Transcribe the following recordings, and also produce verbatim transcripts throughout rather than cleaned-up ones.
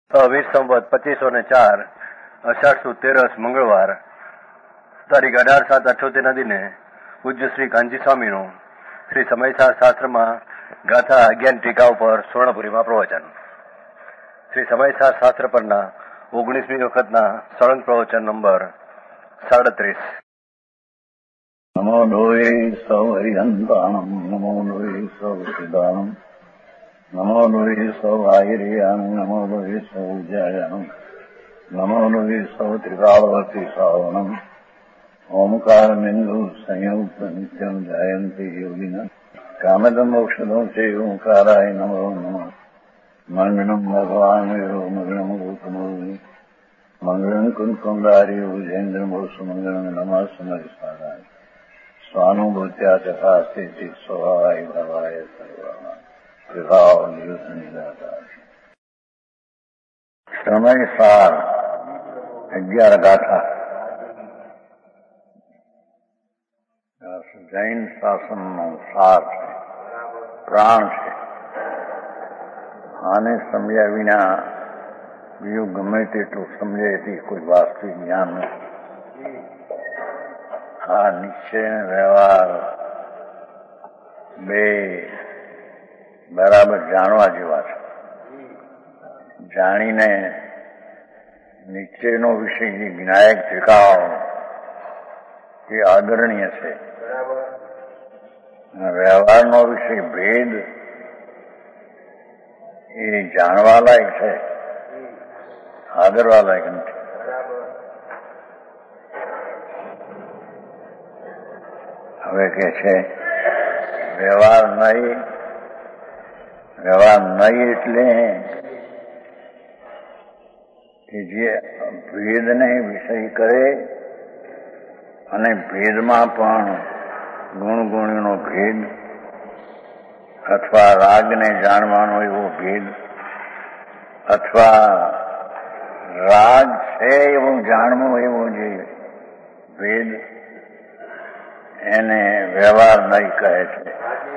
વીસ સંવત પચીસો ને ચાર અષાઢ તેરસ મંગળવાર તારીખ અઢાર સાત અઠ્યોતેરના દિને પૂજ્ય શ્રી કાંજી સ્વામીનું શ્રી સમયસાર શાસ્ત્રમાં ગાથા અગિયાર ટીકા ઉપર સ્વર્ણપુરીમાં પ્રવચન. શ્રી સમયસાર શાસ્ત્ર પરના ઓગણીસમી વખતના સળંગ પ્રવચન નંબર સાડત્રીસ. નમો લોહે સૌ હરિહંતાણમ નમો લોહે સૌ સિદ્ધાણમ નમો લોહે સૌ આયર્યાન નમો લોહે સૌ જયાન નમો લોહે સૌ ત્રિકાળવતી શ્રાવણમ ઓમકાર બિંદુ સંયુક્ત નિત્યમ જયંતિ યોગિના કામદમ મોક્ષદમ છે ઓંકારાય નમો નમઃ. મંગળમ ભગવાન વિરો મંગળમ ગૌતમોની મંગળમ કુંકુંડારી ઉજેન્દ્ર મોક્ષ મંગળમ નમઃ સમયસારાય સ્વાનુભૂત્યા તથા સ્થિતિ સ્વભાવાય ભવાય સર્વમાં વિભાવ નિયુદ્ધ નિરાકાર. સમયસાર અગિયાર ગાથા જૈન શાસનનો સાર છે, પ્રાણ છે. આને સમજ્યા વિના બીજું ગમે તેટલું સમજે તે કોઈ વાસ્તવિક જ્ઞાન નથી. આ નિશ્ચય વ્યવહાર બે બરાબર જાણવા જેવા છે. જાણીને નિશ્ચયનો વિષય જે જ્ઞાયક ત્રિકાળ એ આદરણીય છે. વ્યવહારનો વિષય ભેદ એ જાણવા લાયક છે, આદરવા લાયક નથી. હવે કે છે વ્યવહાર નહીં, વ્યવહાર નહીં એટલે કે જે ભેદને વિષય કરે અને ભેદમાં પણ ગુણ ગુણનો ભેદ અથવા રાગને જાણવાનો એવો ભેદ અથવા રાગ છે એવું જાણવું એવો જે ભેદ એને વ્યવહાર નહીં કહે છે.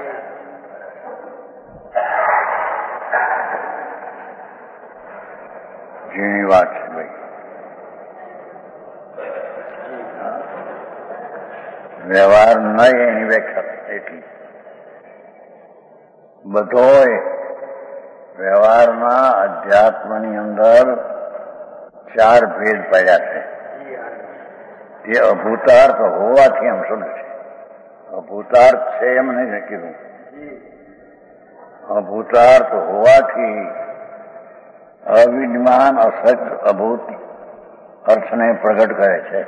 ઝીણી વાત છે ભાઈ. વ્યવહાર નહીં એની વ્યાખ્યા એટલી. બધોય વ્યવહારના અધ્યાત્મની અંદર ચાર ભેદ પડ્યા છે. તે અભૂતાર્થ હોવાથી એમ સમજે છે. અભૂતાર્થ છે એમ નહીં કીધું. અભૂતાર્થ હોવાથી અવિદ્યમાન અસત્ય અભૂત અર્થને પ્રગટ કરે છે.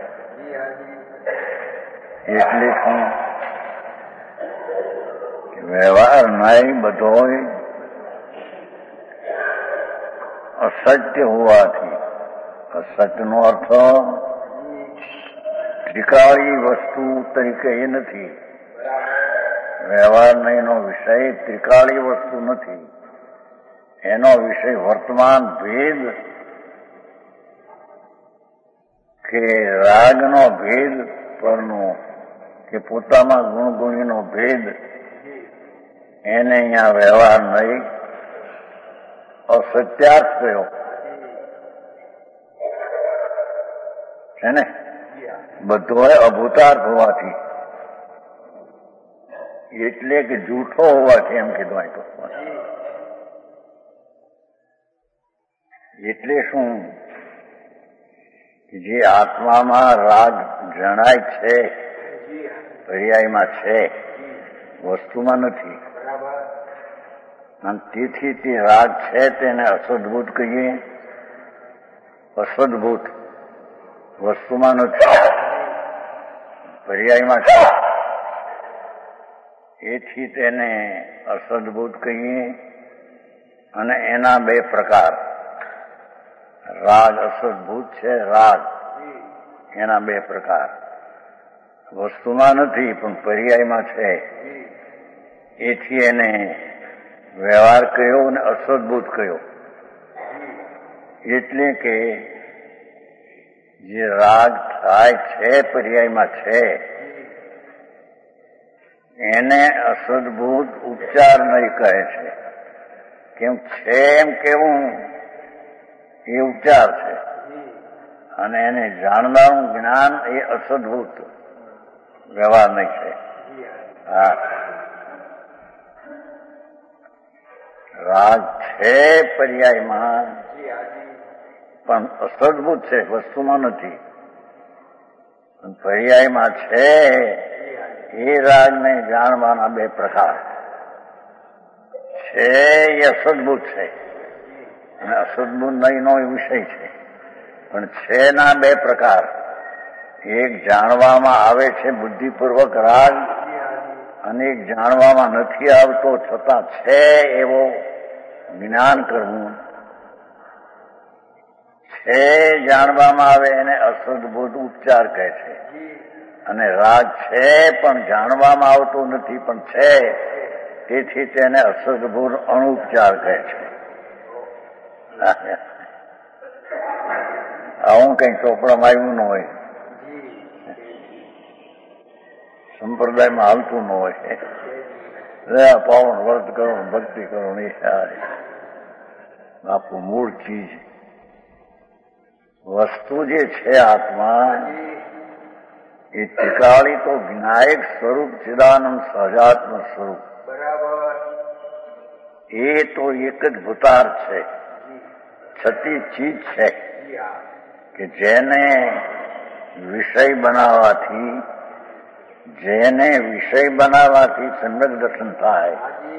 એટલે શું વ્યવહાર નહીં બધો અસત્ય હોવાથી. અસત્યનો અર્થ ત્રિકાળી વસ્તુ તરીકે એ નથી. વ્યવહાર નહીંનો વિષય ત્રિકાળી વસ્તુ નથી. એનો વિષય વર્તમાન ભેદ કે રાગનો ભેદ પરનો કે પોતામાં ગુણગુણીનો ભેદ એને અહીંયા વ્યવહાર નહીં અસત્યાર્થ થયો છે ને. બધો અભૂતાર્થ હોવાથી એટલે કે જૂઠો હોવાથી એમ કીધું હોય તો. એટલે શું જે આત્મામાં રાગ જણાય છે, પર્યાયમાં છે, વસ્તુમાં નથી. અને તેથી તે રાગ છે તેને અસદભૂત કહીએ. અસદભૂત વસ્તુમાં નથી, પર્યાયમાં છે. એથી તેને અસદભૂત કહીએ. અને એના બે પ્રકાર, રાગ અસદભૂત છે. રાગ એના બે પ્રકાર, વસ્તુમાં નથી પણ પર્યાયમાં છે. એથી એને વ્યવહાર કહ્યો અને અસદભૂત કહ્યો. એટલે કે જે રાગ થાય છે, પર્યાયમાં છે, એને અસદભૂત ઉપચાર નહીં કહે છે. કેમ છે એમ કેવું એ ઉપચાર છે, અને એને જાણવાનું જ્ઞાન એ અસદભૂત વ્યવહાર નહીં છે. હા, રાગ છે પર્યાયમાં, પણ અસદભૂત છે, વસ્તુમાં નથી. પર્યાયમાં છે એ રાગને જાણવાના બે પ્રકાર છે. એ અસદભૂત છે અને અસદભૂત નહીંનો વિષય છે, પણ છે ના બે પ્રકાર. એક જાણવામાં આવે છે બુદ્ધિપૂર્વક રાગ, અને એક જાણવામાં નથી આવતો છતાં છે એવો જ્ઞાન કરવું. છે જાણવામાં આવે એને અસદભૂત ઉપચાર કહે છે, અને રાગ છે પણ જાણવામાં આવતો નથી પણ છે, તેથી તેને અસદભૂત અણુપચાર કહે છે. આવું કઈ ચોપડામાં આવ્યું ન હોય, સંપ્રદાયમાં હાલતું ન હોય. પાવન વ્રત કરો, ભક્તિ કરો, એ આપણું મૂળ ચીજ વસ્તુ જે છે આત્મા, એ ત્રિકાળી તો વિનાયક સ્વરૂપ, ચિદાનંદ સહજાત્મ સ્વરૂપ, એ તો એક જ ભૂતાર છે, છતી ચીજ છે કે જેને વિષય બનાવવાથી જેને વિષય બનાવવાથી સમ્યક દર્શન થાય.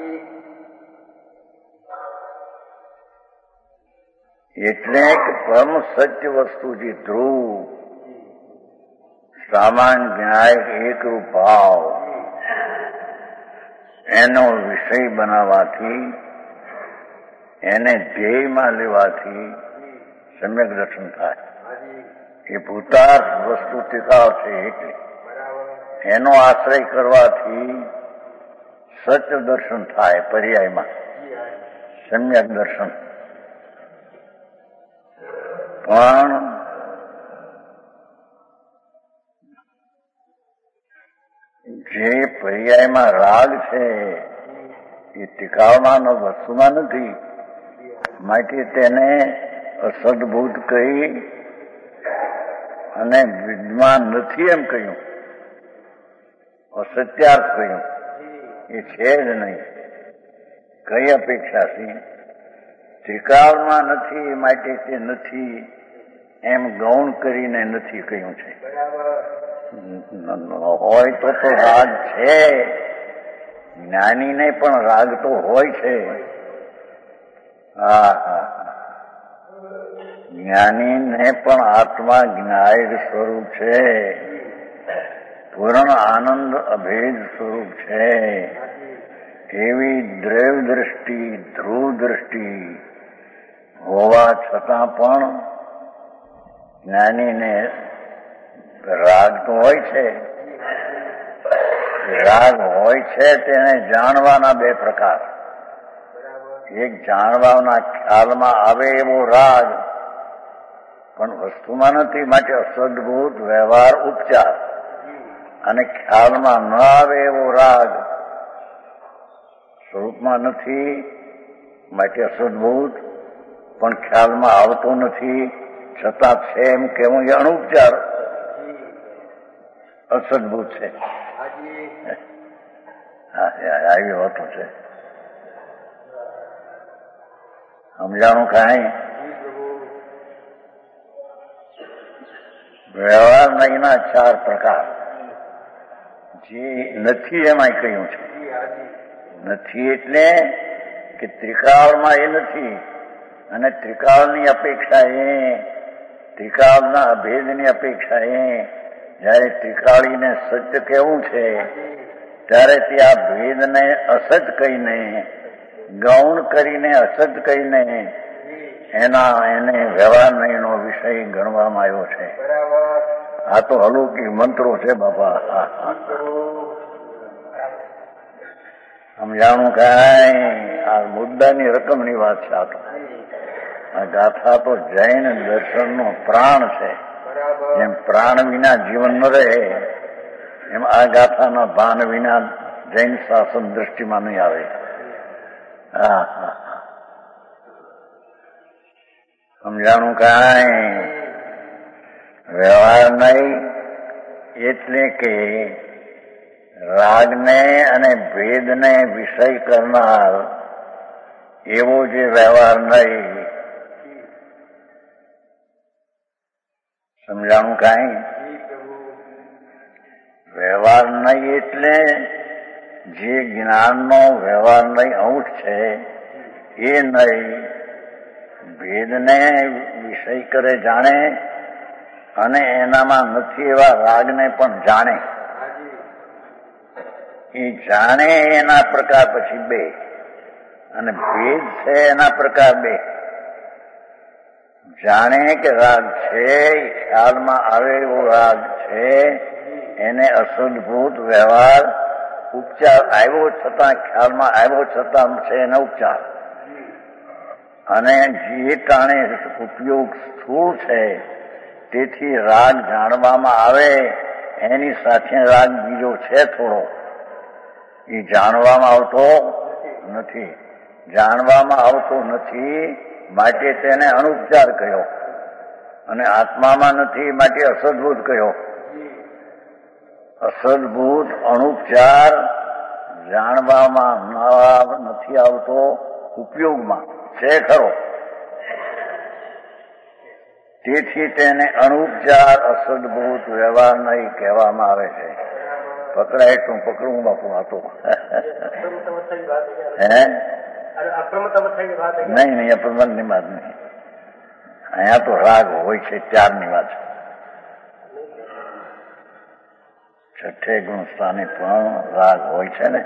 એટલે કે પરમ સત્ય વસ્તુ જે ધ્રુવ સામાન્ય જ્ઞાયક એકરૂપ ભાવ, એનો વિષય બનાવવાથી, એને ધ્યેયમાં લેવાથી સમ્યક દર્શન થાય. એ ભૂતાર્થ વસ્તુ ટીકાવ છે, એટલે એનો આશ્રય કરવાથી સત્ય દર્શન થાય. પર્યાયમાં સમ્યક દર્શન. પણ જે પર્યાયમાં રાગ છે એ ટીકાવવાનો વસ્તુમાં નથી, માટે તેને અસદભૂત કહી અને વિદ્વાન નથી એમ કહ્યું, અસત્યાર્થ કહ્યું. એ છે જ નહીં. કઈ અપેક્ષાથી? ત્રિકાળમાં નથી માટે તે નથી એમ ગૌણ કરીને નથી કહ્યું છે. હોય તો તો રાગ છે, જ્ઞાનીને પણ રાગ તો હોય છે. હા હા, જ્ઞાનીને પણ આત્મા જ્ઞાયક સ્વરૂપ છે, પૂર્ણ આનંદ અભેદ સ્વરૂપ છે. એવી દ્રૈવ દ્રષ્ટિ, ધ્રુવ દ્રષ્ટિ હોવા છતાં પણ જ્ઞાનીને રાગ તો હોય છે. રાગ હોય છે તેને જાણવાના બે પ્રકાર. એક જાણવાના ખ્યાલમાં આવે એવો રાગ, પણ વસ્તુમાં નથી, માટે અસદભૂત વ્યવહાર ઉપચાર. અને ખ્યાલમાં ન આવે એવો રાગ, સ્વરૂપમાં નથી માટે અસદભૂત, પણ ખ્યાલમાં આવતો નથી છતાં છે એમ કેવું એ અણુપચાર અસદભૂત છે. આવી હોતું છે. સમજાણું કાંઈ? વ્યવહાર નહીંના ચાર પ્રકાર જે નથી એમાં કહ્યું છે. નથી એટલે કે ત્રિકાળમાં એ નથી, અને ત્રિકાળની અપેક્ષા એ ત્રિકાળના અભેદની અપેક્ષા એ જયારે ત્રિકાળીને સત્ય કહેવું છે ત્યારે તે આ ભેદને અસત કહીને, ગૌણ કરીને, અસત કહીને એના એને વ્યવહાર નહીંનો વિષય ગણવામાં આવ્યો છે. આ તો અલૌકિક મંત્રો છે બાપા. સમજાણું કાંઈ? આ મુદ્દાની રકમની વાત છે. આ તો આ ગાથા તો જૈન દર્શનનો પ્રાણ છે. જેમ પ્રાણ વિના જીવન ન રહે, એમ આ ગાથાના ભાન વિના જૈન શાસન દ્રષ્ટિમાં નહીં આવે. હા હા, સમજાણું? સમજાણું કાંઈ? વ્યવહાર નહીં એટલે કે રાગને અને ભેદને વિષય કરનાર એવો જે વ્યવહાર નહીં. સમજાણું કાંઈ? વ્યવહાર નહીં એટલે જે જ્ઞાનનો વ્યવહાર નહીં અંશ છે એ નહીં. ભેદને વિષય કરે જાણે અને એનામાં નથી એવા રાગને પણ જાણે. એ જાણે એના પ્રકાર પછી બે, અને ભેદ છે એના પ્રકાર બે. જાણે કે રાગ છે, ખ્યાલમાં આવે એવો રાગ છે, એને અશુદ્ધભૂત વ્યવહાર ઉપચાર આવ્યો છતાં, ખ્યાલમાં આવ્યો છતાં છે એનો ઉપચાર. અને જે ટાણે ઉપયોગ સ્થૂળ છે તેથી રાગ જાણવામાં આવે એની સાથે રાગ બીજો છે થોડો, એ જાણવામાં આવતો નથી. જાણવામાં આવતો નથી માટે તેને અનુપચાર કહ્યો, અને આત્મામાં નથી માટે અસદભૂત કહ્યો. અસદભૂત અનુપચાર જાણવામાં નથી આવતો, ઉપયોગમાં છે ખરો, તેથી તેને અનુપચાર અસદભૂત વ્યવહાર નહીં કહેવામાં આવે છે. પકડાય તો પકડું બાપુ હતો હે નહીં નહીં અપ્રમતની વાત નહીં. અહીંયા તો રાગ હોય છે ત્યારની વાત છે. છઠ્ઠે ગુણ સ્થાને પણ રાગ હોય છે ને.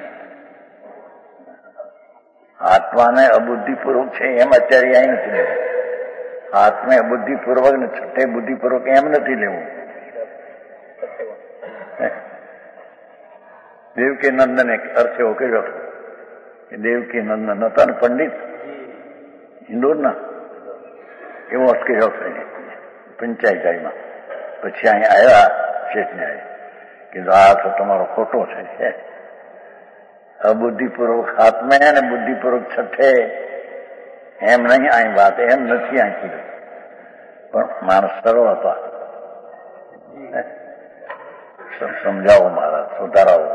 આત્માને અબુદ્ધિપૂર્વક છે એમ અત્યારે અહીં નથી લેવું. આત્મે અબુદ્ધિપૂર્વક ને છઠ્ઠે બુદ્ધિપૂર્વક એમ નથી લેવું. દેવકી નંદન એક અર્થ એવો કર્યો હતો કે દેવકી નંદન હતા ને પંડિત ઇન્દોરના, એવો અર્થ કર્યો હતો પંચાયતમાં. પછી અહીં આવ્યા શેઠને કીધું આ તો તમારો ખોટો છે. અબુદ્ધિપૂર્વક આત્મે અને બુદ્ધિપૂર્વક છઠ્ઠે એમ નહીં અહીં વાત, એમ નથી અહીં કીધું. પણ માણસ સરળ હતા. સમજાવો મારા, સુધારાવો.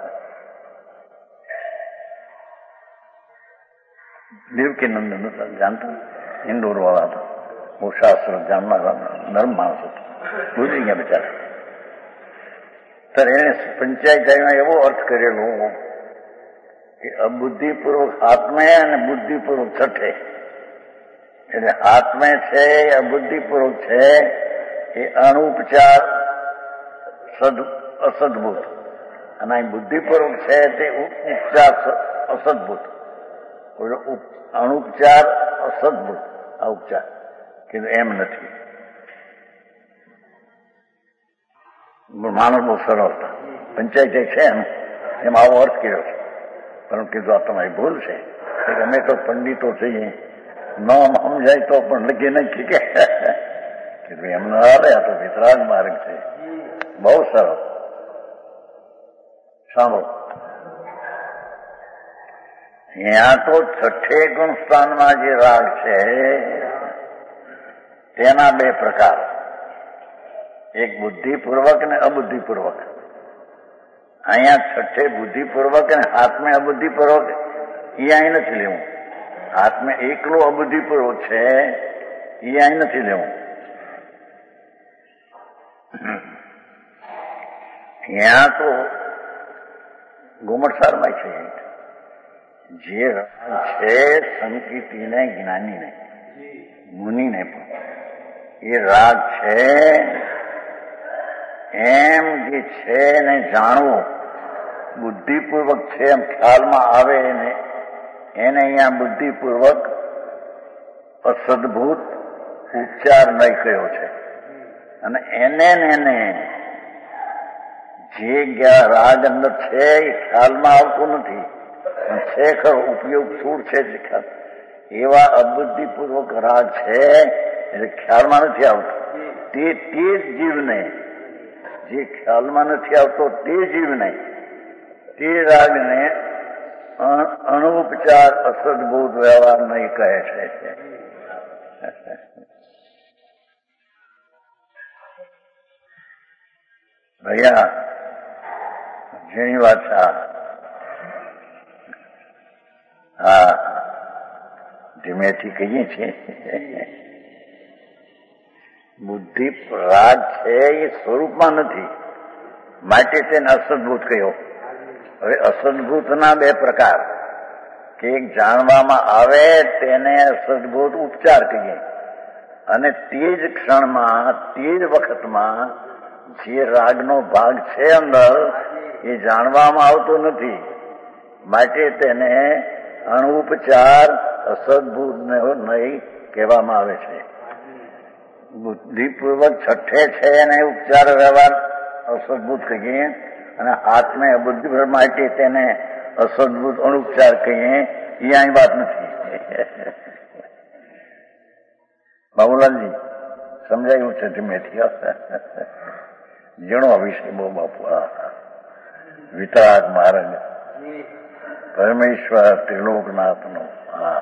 દેવકી નંદન હતા, જાણતા ઇન્દોર વાળા હતા, બહુ શાસ્ત્ર જાણનારા નરમ માણસ હતો, ભૂલી ગયા બિચારા. ત્યારે એને પંચાયતમાં એવો અર્થ કરેલો કે અબુદ્ધિપૂર્વક આત્મે અને બુદ્ધિપૂર્વક છઠ્ઠે. એટલે આત્મે છે અબુદ્ધિપૂર્વક છે એ અનુપચાર સદ અસદભૂત, અને અહીં બુદ્ધિપૂર્વક છે તે ઉપચાર અસદભૂત. અનુપચાર અસદભૂત આ ઉપચાર કીધું એમ નથી. માણસ બહુ સરળ હતા. પંચાયત છે એમ એમ આવો અર્થ કર્યો છે, પરંતુ કીધું આ તમારી ભૂલ છે. અમે તો પંડિતો છીએ, ન સમજાય તો પણ લખી નથી કે કીધું એમ ન આવે, આ તો વિતરાગ માર્ગ છે. બહુ સરળ. સાંભળો, ત્યાં તો છઠ્ઠે ગુણ સ્થાનમાં જે રાગ છે તેના બે પ્રકાર, એક બુદ્ધિપૂર્વક ને અબુદ્ધિપૂર્વક. અહીંયા છઠ્ઠે બુદ્ધિપૂર્વક અને હાથમે અબુદ્ધિપૂર્વક એ અહીં નથી લેવું. હાથમે એકલો અબુદ્ધિપૂર્વક છે એ અહીં નથી લેવું. ત્યાં તો ગુમટસારમાં છે જે રાગ છે સંકિતીને જ્ઞાનીને મુનિને પણ એ રાગ છે એમ જે છે ને જાણવું બુદ્ધિપૂર્વક છે એમ ખ્યાલમાં આવે ને એને અહીંયા બુદ્ધિપૂર્વક અસદભૂત ઉપચાર નહીં કહ્યો છે. અને એને ને એને જે રાગ અંદર છે એ ખ્યાલમાં આવતું નથી, છે ખરો ઉપયોગ સ્થૂળ છે જે ખ્યાલ, એવા અબુદ્ધિપૂર્વક રાગ છે એટલે ખ્યાલમાં નથી આવતો. તે તે જ જીવને જે ખ્યાલમાં નથી આવતો તે જીવને તે રાગને અણુપચાર અસદભૂત વ્યવહાર નહીં કહે છે. ભૈયા જેની વાત હા ધીમેથી કહીએ છીએ. બુદ્ધિ રાગ છે એ સ્વરૂપમાં નથી, માટે તેને અસદભૂત કહ્યો. હવે અસદભૂતના બે પ્રકાર, કે એક જાણવામાં આવે તેને અસદભૂત ઉપચાર કહીએ, અને તે જ ક્ષણમાં તે જ વખતમાં જે રાગનો ભાગ છે અંદર એ જાણવામાં આવતો નથી, માટે તેને અણુપચાર અસદભૂત નહીં કહેવામાં આવે છે. બુદ્ધિપૂર્વક છઠ્ઠે છે એને ઉપચાર વ્યવહાર અસદભૂત કહીએ, અને હાથને બુદ્ધિ માટે તેને અસદભૂત અણુપચાર કહીએ, એ અહીં વાત નથી. બાબુલાલજી સમજાયું છે ધીમેથી? જણો વિશે બહુ બાપુ. વિતરાગ માર્ગ પરમેશ્વર ત્રિલોકનાથનો. હા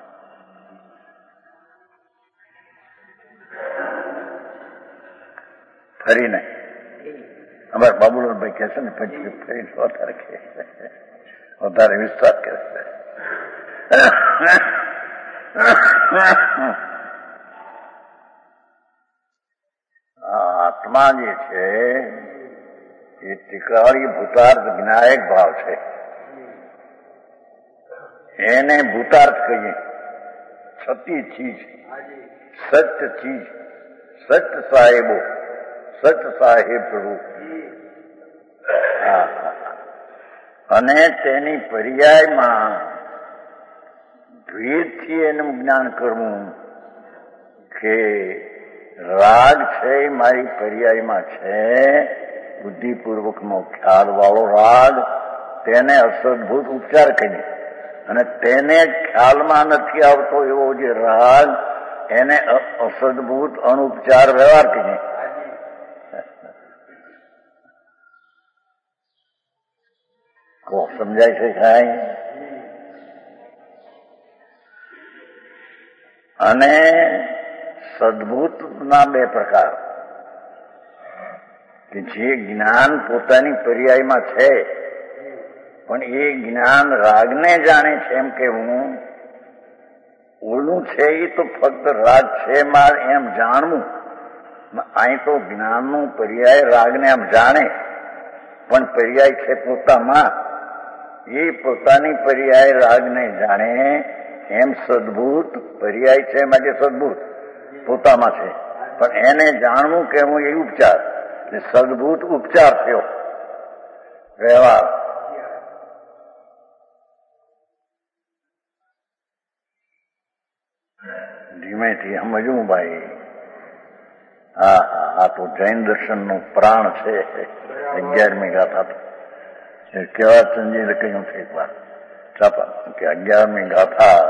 ફરીને અમારા બાબુલાલભાઈ કહે છે ને, પછી ફરી વધારે કહે વધારે વિસ્તાર કરે છે. આત્મા જે છે એ ત્રિકાળી ભૂતાર્થ જ્ઞાયક ભાવ છે. એને ભૂતાર્થ કહીએ. છતી ચીજ, સત્ય ચીજ, સત્ય સાહેબો, સત્ય સાહેબ પ્રભુ. અને તેની પર્યાયમાં ભેદથી એનું જ્ઞાન કરવું કે રાગ છે એ મારી પર્યાયમાં છે, બુદ્ધિપૂર્વકનો ખ્યાલ વાળો રાગ, તેને અસદભૂત ઉપચાર કહીએ. અને તેને ખ્યાલમાં નથી આવતો એવો જે રાગ, એને અસદભૂત અણુપચાર વ્યવહાર કહીએ. કો સમજાય છે કાંઈ? અને સદભૂતના બે પ્રકાર, કે જે જ્ઞાન પોતાની પર્યાયમાં છે, પણ એ જ્ઞાન રાગને જાણે છે એમ કેવું. ઓલું છે એ તો ફક્ત રાગ છે માર એમ જાણવું. અહીં તો જ્ઞાનનું પર્યાય રાગને એમ જાણે, પણ પર્યાય છે પોતામાં. એ પોતાની પર્યાય રાગને જાણે એમ સદભૂત પર્યાય છે, માટે સદભૂત પોતામાં છે, પણ એને જાણવું કેવું એ ઉપચાર. એટલે સદભૂત ઉપચાર થયો વ્યવહાર. ધીમેથી સમજવું ભાઈ. હા હા આ તો જૈન દર્શનનું પ્રાણ છે. અગિયારમી ગાથા કેવા સંજીને કહ્યું છે એક વાર ચાપા, કે અગિયારમી ગાથા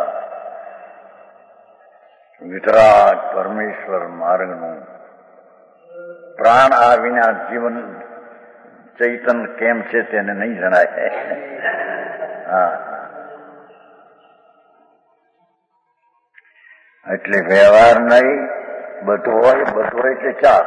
વિતરાગ પરમેશ્વર માર્ગનું પ્રાણ આ વિના જીવન ચૈતન કેમ છે તેને નહીં જણાય. હા એટલે વ્યવહાર નહીં, બધો હોય બધો એટલે ચાર.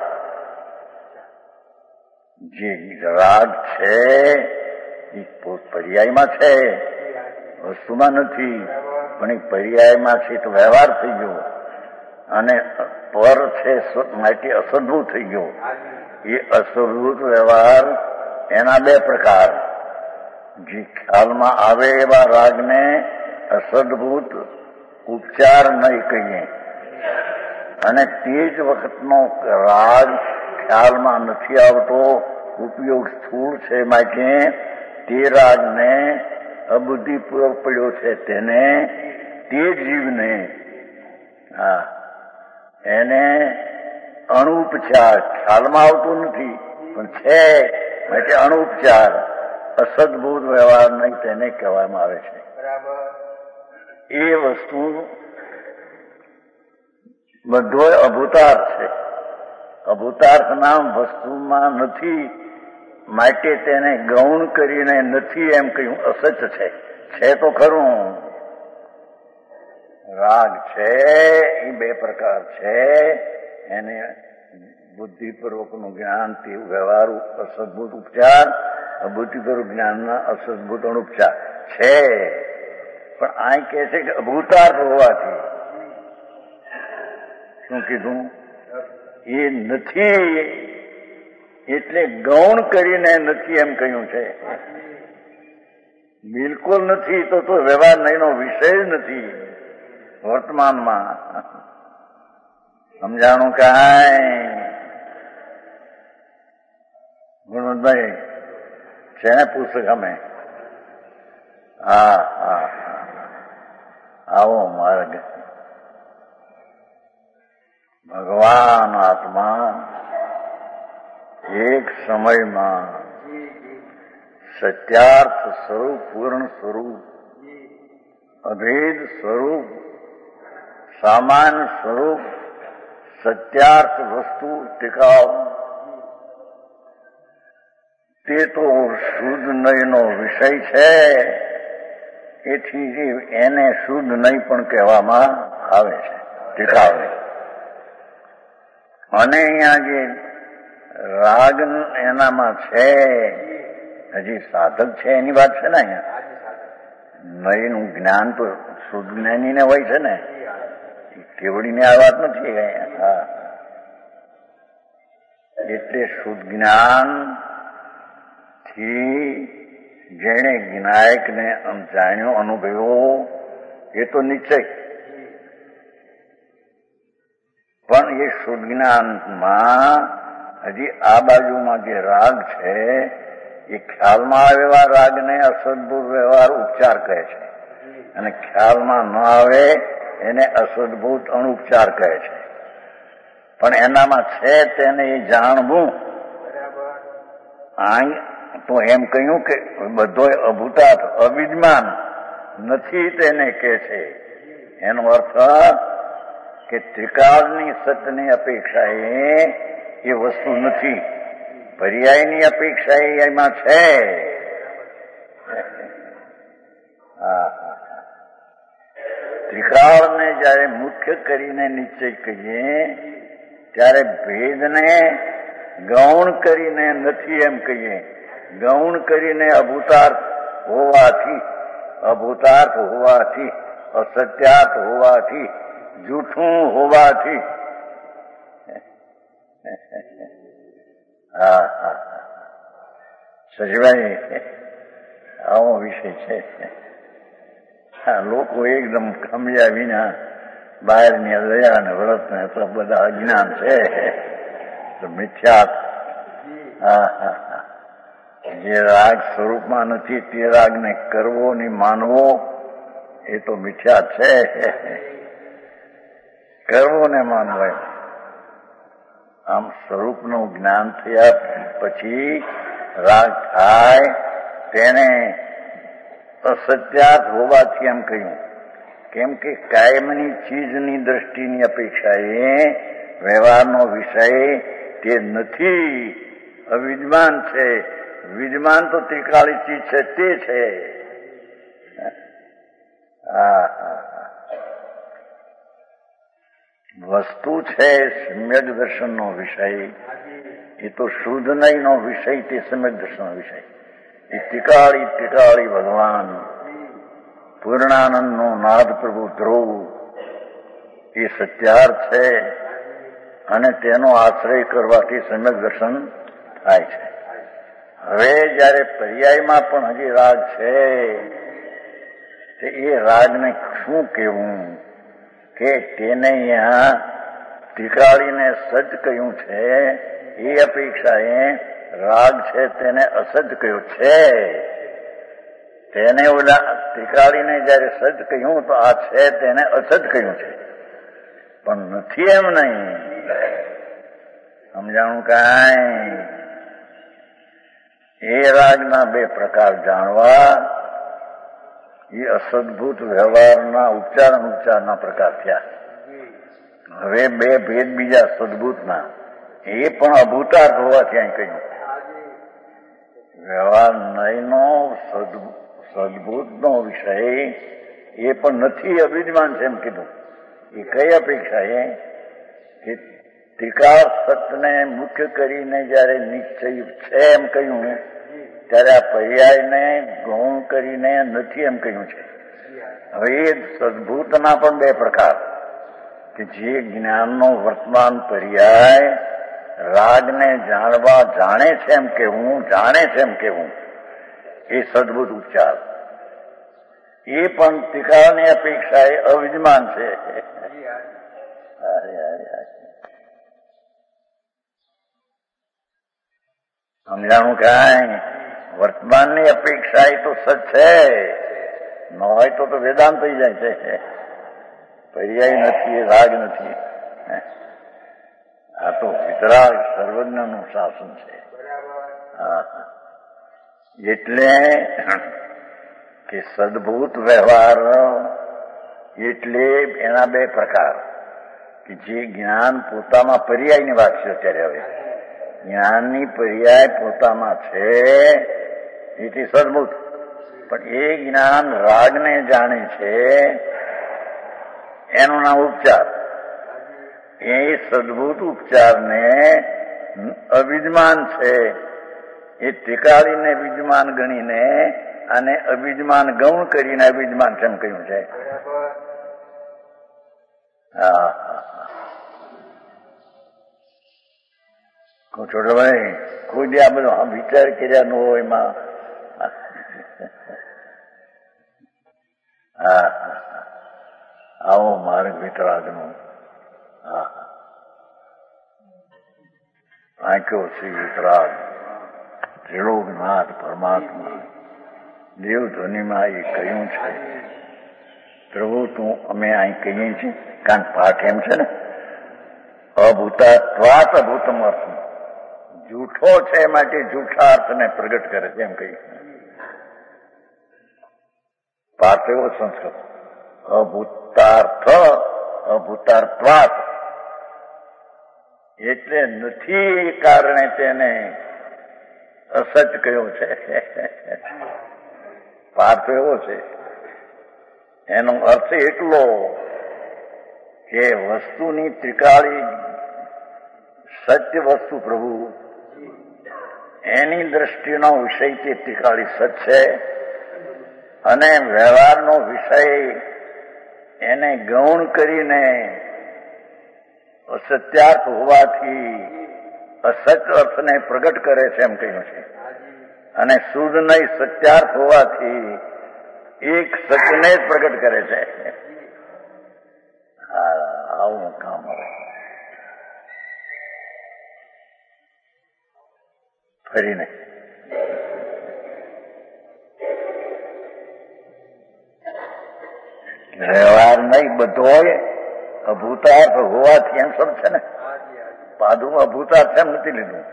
જે રાગ છે એ પર્યાયમાં છે, વસ્તુમાં નથી, પણ એ પર્યાયમાં છે તો વ્યવહાર થઈ ગયો. અને પર છે માટે અસદભૂત થઈ ગયો. એ અસદભૂત વ્યવહાર એના બે પ્રકાર, જે ખ્યાલમાં આવે એવા રાગને અસદભૂત ઉપચાર નહીં કહીએ, અને તે જ વખતનો રાગ ખ્યાલમાં નથી આવતો, ઉપયોગ સ્થૂળ છે, માટે તે રાગને અબુદ્ધિપૂર્વક પડ્યો છે, તેને તે જીવને હા એને અણુપચાર ખ્યાલમાં આવતું નથી પણ છે, માટે અણુપચાર અસદભૂત વ્યવહાર નહીં તેને કહેવામાં આવે છે. એ વસ્તુ બધો અભૂતાર્થ છે. અભૂતાર્થ નામ વસ્તુમાં નથી, માટે તેને ગૌણ કરીને નથી એમ કહ્યું. અસત છે. છે તો ખરું. રાગ છે એ બે પ્રકાર છે. એને બુદ્ધિપૂર્વકનું જ્ઞાન તે વ્યવહાર અસદભૂત ઉપચાર, અબુદ્ધિપૂર્વક જ્ઞાનના અસદભૂત અનુપચાર છે. પણ આ કહે છે કે અભૂતાર્થ હોવાથી શું કીધું? એ નથી એટલે ગૌણ કરીને નથી એમ કહ્યું છે. બિલકુલ નથી તો તો વ્યવહાર નહીંનો વિષય જ નથી વર્તમાનમાં. સમજાણું કાંઈ? ગુણવંતભાઈ છે ને પુસ્તક અમે? હા હા આવો માર્ગ. ભગવાન આત્મા એક સમયમાં સત્યાર્થ સ્વરૂપ, પૂર્ણ સ્વરૂપ, અભેદ સ્વરૂપ, સામાન્ય સ્વરૂપ, સત્યાર્થ વસ્તુ ટીકાવ, તે તો શુદ્ધ નયનો વિષય છે. એથી એને શુદ્ધ નય પણ કહેવામાં આવે છે, ટીકાવ. અને અહીંયા જે રાગ એનામાં છે, હજી સાધક છે એની વાત છે ને. અહીંયા નયનું જ્ઞાન તો શુદ્ધ જ્ઞાનીને હોય છે ને, કેવડીને આ વાત નથી. હા, એટલે શુદ્ધ જ્ઞાન થી જેણે જ્ઞાયકને જાણ્યો, અનુભવ્યો, એ તો નિશ્ચય. પણ એ શુદ્ધ જ્ઞાનમાં હજી આ બાજુમાં જે રાગ છે એ ખ્યાલમાં આવેલા રાગને અસદભૂત વ્યવહાર ઉપચાર કહે છે, અને ખ્યાલમાં ન આવે એને અસદભૂત અણુપચાર કહે છે. પણ એનામાં છે તેને એ જાણવું. આ તો એમ કહ્યું કે બધો અભૂતાર્થ અવિદ્યમાન નથી તેને કે છે. એનો અર્થ કે ત્રિકાળની સતની અપેક્ષાએ એ વસ્તુ નથી, પર્યાયની અપેક્ષા એમાં છે. ત્રિકાળને જયારે મુખ્ય કરીને નિશ્ચય કહીએ ત્યારે ભેદને ગૌણ કરીને નથી એમ કહીએ. ગૌણ કરીને અભૂતાર્થ હોવાથી, અભૂતાર્થ હોવાથી, અસત્યાર્થ હોવાથી, જૂઠું હોવાથી. હા હા સજીભાઈ આવો વિષય છે. હા, લોકો એકદમ ખમ્યા વિના બહારની દયા અને વ્રત ને તો બધા અજ્ઞાન છે, તો મિથ્યાત. હા હા હા જે રાગ સ્વરૂપમાં નથી તે રાગને કરવો ને માનવો એ તો મિથ્યા છે. કરવો ને માનવો. આમ સ્વરૂપનું જ્ઞાન થયા પછી રાગ થાય તેને અસત્યાર્થ હોવાથી એમ કહ્યું. કેમ કે કાયમની ચીજની દ્રષ્ટિની અપેક્ષાએ વ્યવહારનો વિષય તે નથી, અવિદ્યમાન છે. વિદ્યમાન તો ત્રિકાળી ચીજ છે તે છે. હા વસ્તુ છે સમ્યક દર્શનનો વિષય, એ તો શુદ્ધ નયનો વિષય તે સમ્યક દર્શનનો વિષય. એ ત્રિકાળી ત્રિકાળી ભગવાન પૂર્ણાનંદનો નાદ પ્રભુ ધ્રુવ એ સત્યાર્થ છે, અને તેનો આશ્રય કરવાથી સમ્યક દર્શન થાય છે. હવે જયારે પર્યાયમાં પણ હજી રાગ છે, તે એ રાગને શું કહેવું કે તેને અહીંયા ત્રિકાળીને સજ કહ્યું છે, એ અપેક્ષાએ રાગ છે તેને અસજ કહ્યું છે. તેને ઓલા ત્રિકાળીને જયારે સજ કહ્યું તો આ છે તેને અસજ કહ્યું છે, પણ નથી એમ નહીં. સમજાણું કાંઈ? એ રાગના બે પ્રકાર જાણવા, એ અસદભૂત વ્યવહારના ઉપચાર અનુપચારના પ્રકાર થયા. હવે બે ભેદ બીજા સદભૂતના, એ પણ અભૂતાર્થ હોવાથી અહીં કહ્યું. વ્યવહાર નયનો સદભૂતનો વિષય એ પણ નથી, અવિદ્યમાન છે એમ કીધું. એ કઈ અપેક્ષા એ કે ત્રિકાળ સતને મુખ્ય કરીને જયારે નિશ્ચય છે એમ કહ્યું ત્યારે આ પર્યાયને ગૌણ કરીને નથી એમ કહ્યું છે. હવે એ સદભૂતના પણ બે પ્રકાર, કે જે જ્ઞાનનો વર્તમાન પર્યાય રાગને જાણવા જાણે છે એમ કહેવું, જાણે છે એમ કહેવું, એ સદભૂત ઉપચાર. એ પણ ત્રિકાળની અપેક્ષાએ અવિદ્યમાન છે. સમજાણું કાંઈ? વર્તમાનની અપેક્ષા એ તો સચ છે, ન હોય તો તો વેદાંત થઈ જાય છે. પર્યાય નથી, એ રાગ નથી. આ તો વિતરાગ સર્વજ્ઞનું શાસન છે. એટલે કે સદભૂત વ્યવહાર એટલે એના બે પ્રકાર, કે જે જ્ઞાન પોતામાં પર્યાયની વાત છે. અત્યારે હવે જ્ઞાનની પર્યાય પોતામાં છે એથી સદભૂત, પણ એ જ્ઞાન રાગને જાણે છે એનું નામ ઉપચાર. એ સદભૂત ઉપચારને અવિદ્યમાન છે એ ત્રિકાળીને વિદ્યમાન ગણીને અને અવિદ્યમાન ગૌણ કરીને અવિદ્યમાન કેમ કહ્યું છે. હા છોટો ભાઈ, કોઈ દે આ બધો વિચાર કર્યા ન હોય એમાં. હા આવો માર્ગ વિતરાગનો આંક્યો શ્રી વિતરાગ ત્રિલોકનાથ પરમાત્મા દેવ ધ્વનિમાં એ કહ્યું છે. પ્રભુ તું અમે અહીં કહીએ છીએ, કારણ પાઠ એમ છે ને, અભૂતાત્વાત અભૂતમ અર્થ, જૂઠો છે માટે જૂઠા અર્થને પ્રગટ કરે છે એમ કહ્યું. પાઠ એવો સંસ્કૃત, અભૂતાર્થ અભૂતાર્થવાત, એટલે નથી કારણે તેને અસત કહ્યો છે. પાર્થ એવો છે, એનો અર્થ એટલો કે વસ્તુની ત્રિકાળી સત્ય વસ્તુ પ્રભુ એની દ્રષ્ટિનો વિષય તે ત્રિકાળી સત્ય છે, અને વ્યવહારનો વિષય એને ગૌણ કરીને અસત્યાર્થ હોવાથી અસત અર્થને પ્રગટ કરે છે એમ કહ્યું છે. અને શુદ્ધ નહીં સત્યાર્થ હોવાથી એક સત્યને જ પ્રગટ કરે છે. આવું કામ આવે. ફરીને વ્યવહાર નહીં બધો અભૂતાર્થ હોવાથી એમ સબ છે ને, પાદું અભૂતાર્થ એમ નથી લીધું.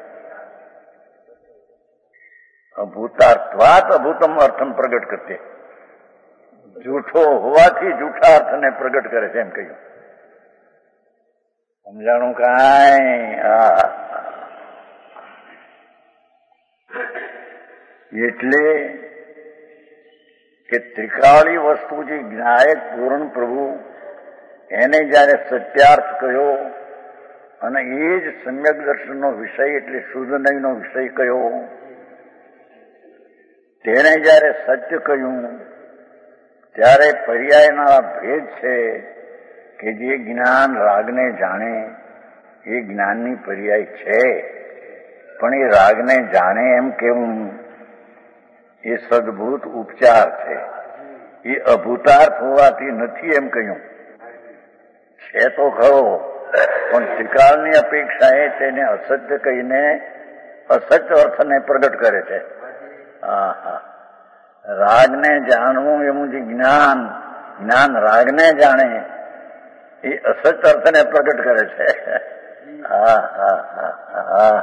અભૂતાર્થવાત અભૂતમ અર્થમ પ્રગટ કરતે, જૂઠો હોવાથી જૂઠા અર્થને પ્રગટ કરે છે એમ કહ્યું. સમજાણું કાંઈ? હા એટલે કે ત્રિકાળી વસ્તુ જે જ્ઞાયક પૂર્ણ પ્રભુ એને જયારે સત્યાર્થ કહ્યો અને એ જ સમ્યક દર્શનનો વિષય એટલે શુદ્ધ નયનો વિષય કહ્યો, તેને જયારે સત્ય કહ્યું ત્યારે પર્યાયના ભેદ છે કે જે જ્ઞાન રાગને જાણે એ જ્ઞાનની પર્યાય છે, પણ એ રાગને જાણે એમ કેવું એ સદભૂત ઉપચાર છે. એ અભૂતાર્થ હોવાથી નથી એમ કહ્યું છે તો ખરો, પણ ત્રિકાળની અપેક્ષાએ તેને અસત્ય કહીને અસત્ય અર્થને પ્રગટ કરે છે. હા હા રાગને જાણવું એવું જે જ્ઞાન જ્ઞાન રાગને જાણે એ અસત્ય અર્થને પ્રગટ કરે છે. હા હા હા હા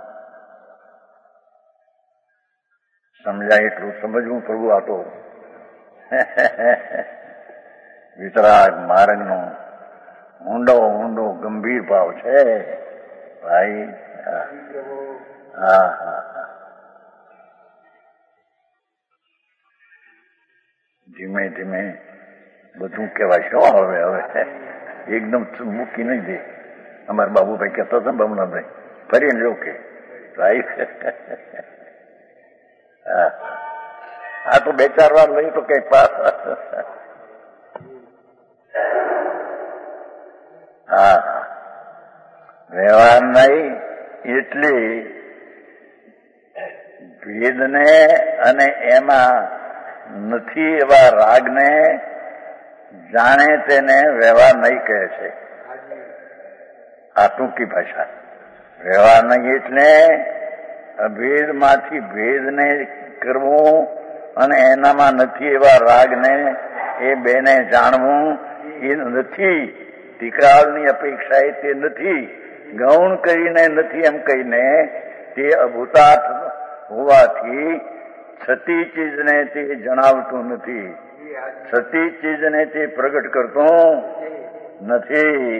સમજાય એટલું સમજવું પ્રભુ. આ તો વિતરાગ માર્ગનો ઊંડો ઊંડો ગંભીર ભાવ છે ભાઈ. હા હા હા ધીમે ધીમે બધું કહેવાય શું હવે હવે એકદમ મૂકી નહીં દે. અમારા બાબુભાઈ કહેતો હતો ને બમણાભાઈ ફરીને જો કે આ તો બે ચાર વાર લઈ તો કઈ પાસ. હા વ્યવહાર નહીં એટલે ભેદને અને એમાં નથી એવા રાગને જાણે તેને વ્યવહાર નહીં કહે છે. આ ટૂંકી ભાષા. વ્યવહાર નહીં એટલે અભેદમાંથી ભેદને કરવું અને એનામાં નથી એવા રાગને એ બેને જાણવું એ નથી. ટીકાળની અપેક્ષા એ તે નથી. ગૌણ કરીને નથી એમ કહીને તે અભૂતાર્થ હોવાથી છતી ચીજને તે જણાવતું નથી. છતી ચીજને તે પ્રગટ કરતું નથી.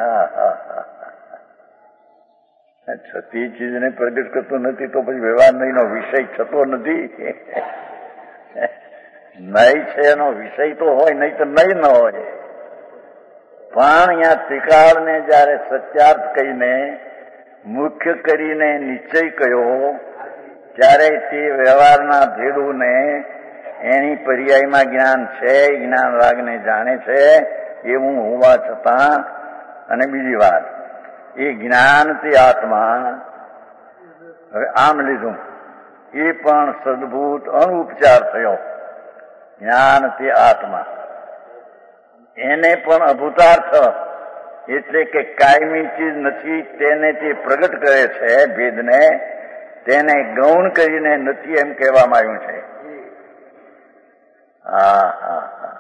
છતી ચીજને પ્રગટ કરતું નથી તો પછી વ્યવહાર નહીં નો વિષય થતો નથી. નહીં છે એનો વિષય તો હોય, નહીં તો નહીં ન હોય. પણ અહીંયા ત્રિકાળને જયારે સત્યાર્થ કહીને મુખ્ય કરીને નિશ્ચય કયો ત્યારે તે વ્યવહારના ભેદોને એની પર્યાયમાં જ્ઞાન છે, જ્ઞાન રાગને જાણે છે એવું હોવા છતાં. અને બીજી વાત, એ જ્ઞાન તે આત્મા હવે આમ લીધું એ પણ સદભૂત અનુપચાર થયો. જ્ઞાન તે આત્મા એને પણ અભૂતાર્થ એટલે કે કાયમી ચીજ નથી તેને તે પ્રગટ કરે છે. ભેદને તેને ગૌણ કરીને નથી એમ કહેવામાં આવ્યું છે. હા હા હા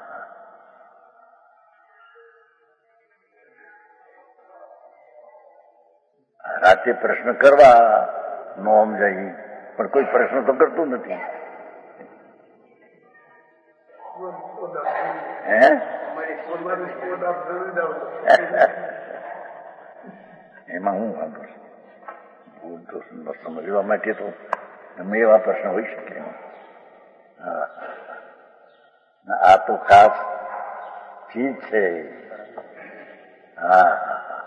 રાતે પ્રશ્ન કરવા નોમ જઈ પણ કોઈ પ્રશ્ન તો કરતું નથી. હે એમાં હું વાંધો છે? સમજવા માટે તો ગમે એવા પ્રશ્ન હોઈ શકે. આ તો ખાસ ચીજ છે. હા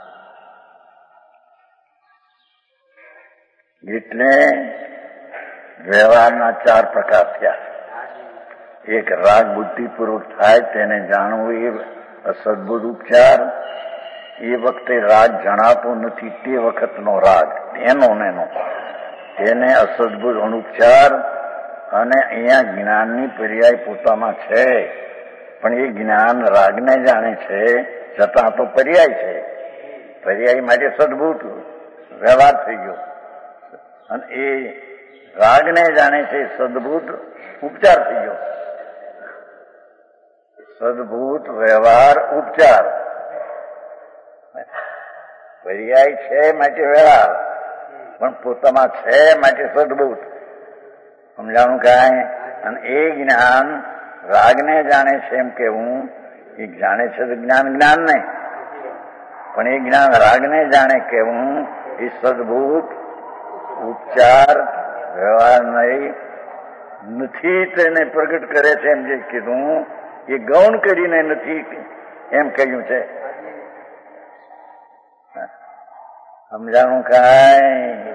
એટલે વ્યવહારના ચાર પ્રકાર થયા. એક રાગ બુદ્ધિપૂર્વક થાય તેને જાણવું એ અસદબુદ્ધ ઉપચાર. એ વખતે રાગ જણાતો નથી તે વખતનો રાગ એનો નેનો તેને અસદબુદ્ધ અનુપચાર. અને અહીંયા જ્ઞાનની પર્યાય પોતામાં છે પણ એ જ્ઞાન રાગને જાણે છે છતાં તો પર્યાય છે. પર્યાય માટે સદભૂત વ્યવહાર થઈ ગયો અને એ રાગને જાણે છે સદભૂત ઉપચાર થઈ ગયો. સદભૂત વ્યવહાર ઉપચાર. પર્યાય છે માટે વ્યવહાર પણ પોતામાં છે માટે સદભૂત. સમજાણું કાંઈ? અને એ જ્ઞાન રાગને જાણે છે એમ કેવું એ જાણે છે તો જ્ઞાન જ્ઞાન નહીં પણ એ જ્ઞાન રાગને જાણે કેવું એ સદભૂત ઉપચાર વ્યવહાર નહીં નથી તેને પ્રગટ કરે છે એમ જે કીધું એ ગૌણ કરીને નથી એમ કહ્યું છે. સમજાણું કાંઈ?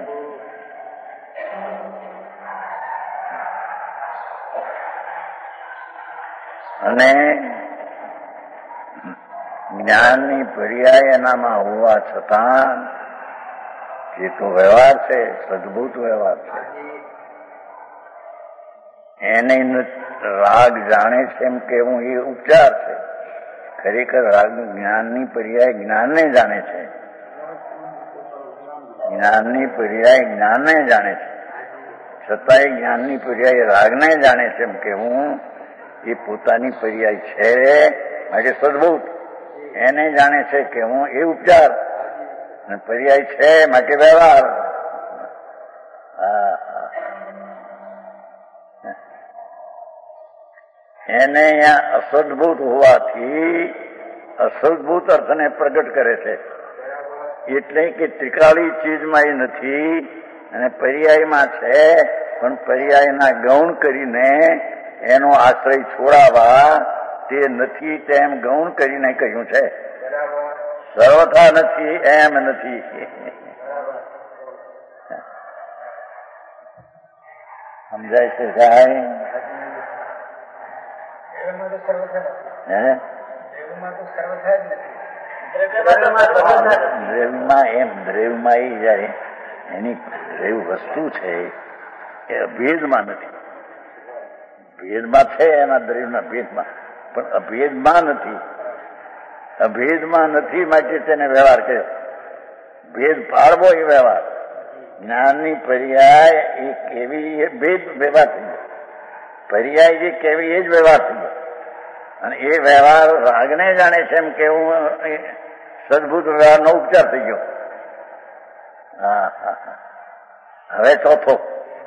અને જ્ઞાનની પર્યાય એનામાં હોવા છતાં જે તો વ્યવહાર છે સદભૂત વ્યવહાર છે એને રાગ જાણે છે એમ કેવું એ ઉપચાર છે. ખરેખર રાગ જ્ઞાનની પર્યાય જ્ઞાનને જાણે છે. જ્ઞાનની પર્યાય જ્ઞાનને જાણે છે છતાંય જ્ઞાનની પર્યાય રાગને જાણે છે એમ કેવું એ પોતાની પર્યાય છે માટે સદભૂત. એને જાણે છે કે હું એ ઉપચાર અને પર્યાય છે માટે વ્યવહાર. એને અહીંયા અસદભૂત હોવાથી અસદભૂત અર્થને પ્રગટ કરે છે. એટલે કે ત્રિકાળી ચીજમાં એ નથી અને પર્યાયમાં છે પણ પર્યાયના ગૌણ કરીને એનો આશ્રય છોડાવવા તે નથી તેમ ગૌણ કરીને કહ્યું છે. સર્વથા નથી એમ નથી. સમજાય છે સાહેબ? દ્રવ્યમાં એમ દ્રવ્યમાં એ જયારે એની દ્રવ્ય વસ્તુ છે એ અભેદમાં નથી. ભેદમાં છે એના દ્રવ્યના ભેદમાં, પણ અભેદમાં નથી. અભેદમાં નથી માટે તેને વ્યવહાર કર્યો. ભેદ પાડવો એ વ્યવહાર. જ્ઞાનની પર્યાય એ કેવી એ ભેદ વ્યવહાર થઈ ગયો. પર્યાય જે કેવી એ જ વ્યવહાર થઈ ગયો. અને એ વ્યવહાર રાગને જાણે છે એમ કેવું સદભૂત વ્યવહારનો ઉપચાર થઈ ગયો. હા હા હા. હવે ચોથો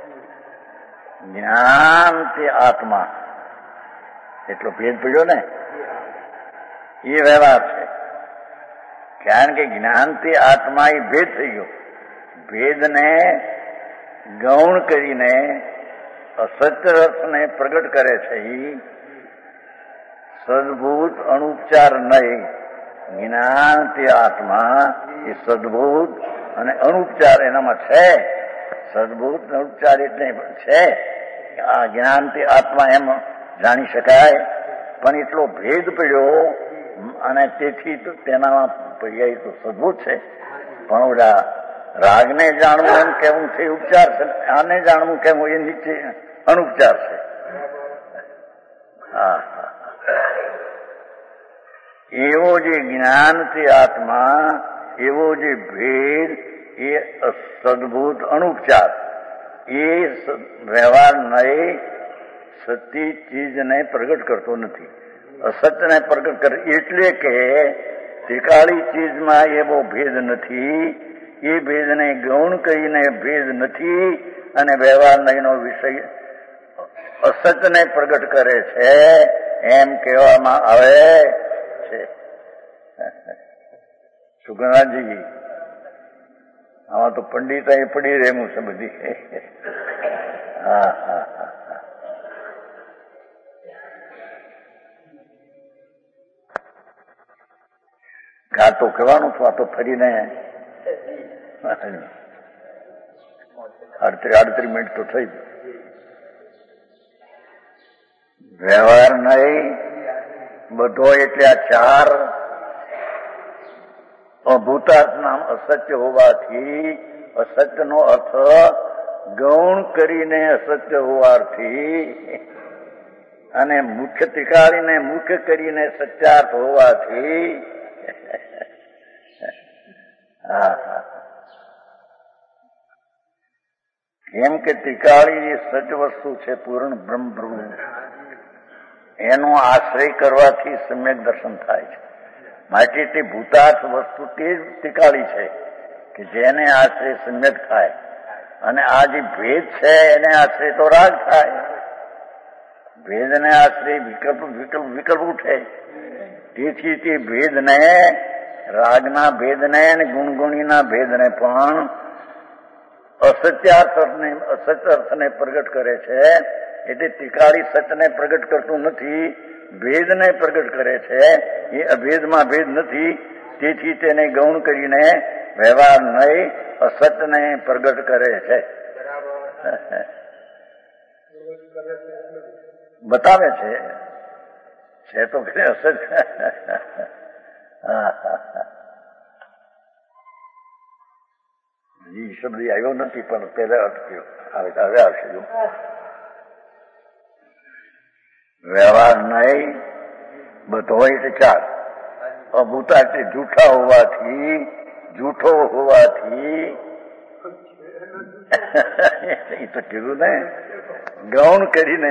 જ્ઞાન તે આત્મા, એટલો ભેદ પડ્યો ને એ વ્યવહાર છે. કારણ કે જ્ઞાન તે આત્મા એ ભેદ થઈ ગયો. ભેદને ગૌણ કરીને અસત્ય રસને પ્રગટ કરે છે. એ સદભૂત અણુપચાર નહીં. જ્ઞાન તે આત્મા એ સદભૂત અને અણુપચાર એનામાં છે. સદભૂત અણુપચાર એટલે છે આ જ્ઞાન તે આત્મા એમ જાણી શકાય. પણ એટલો ભેદ પડ્યો અને તેથી તો તેનામાં પર્યાય તો સદભૂત છે. પણ ઓલા રાગને જાણવું એમ કેવું છે ઉપચાર છે, આને જાણવું કેવું એ નીચે અણુપચાર છે. હા હા. એવો જે જ્ઞાનથી આત્મા, એવો જે ભેદ એ સદભૂત અણુપચાર એ વ્યવહાર નહીં, સત્ય ચીજને પ્રગટ કરતો નથી. અસત્યને પ્રગટ કરે એટલે કે ત્રિકાળી ચીજમાં એવો ભેદ નથી. એ ભેદને ગૌણ કરીને ભેદ નથી અને વ્યવહાર નહીંનો વિષય અસત્યને પ્રગટ કરે છે એમ કહેવામાં આવે છે. સુગંધાજી આમાં તો પંડિતા એ પડી રહેવું છે બધી. હા હા હા. આ તો કહેવાનું છું. આ તો ફરીને આડત્રીસ આડત્રીસ મિનિટ તો થઈ. વ્યવહાર નહીં બધો એટલે આ ચાર અભૂતાર્થ નામ અસત્ય હોવાથી અસત્યનો અર્થ ગૌણ કરીને અસત્ય હોવાથી અને મુખ્ય ત્રિકાળીને મુખ્ય કરીને સત્યાર્થ હોવાથી હા હા. કેમ કે ત્રિકાળી એ સજ વસ્તુ છે, પૂર્ણ બ્રહ્મ બ્રહ્મ, એનો આશ્રય કરવાથી સમ્યક દર્શન થાય છે. માટે તે ભૂતાર્થ વસ્તુ તે જ ત્રિકાળી છે કે જેને આશ્રય સમ્યક થાય. અને આ જે ભેદ છે એને આશ્રય તો રાગ થાય. ભેદને આશ્રય વિકલ્પ વિકલ્પ વિકલ્પ ઉઠે. તેથી તે ભેદને, રાગના ભેદને અને ગુણગુણીના ભેદને પણ અસત્યાર્થને અસત્ય અર્થને પ્રગટ કરે છે. એટલે ત્રિકાળી સત્યને પ્રગટ કરતું નથી, ભેદને પ્રગટ કરે છે. એ અભેદમાં ભેદ નથી. તેથી તેને ગૌણ કરીને વ્યવહાર નહીં અસત્યને પ્રગટ કરે છે. બતાવે છે છે તો કે અસત્ય. હા હા હા. એ શબ્દ આવ્યો નથી પણ પહેલા અટક્યો. હવે હવે આવશે. જો વ્યવહાર નહીં બધો એટલે ચાર અભૂતા એટલે જૂઠા હોવાથી, જૂઠો હોવાથી એ તો કીધું ને ગૌણ કરીને.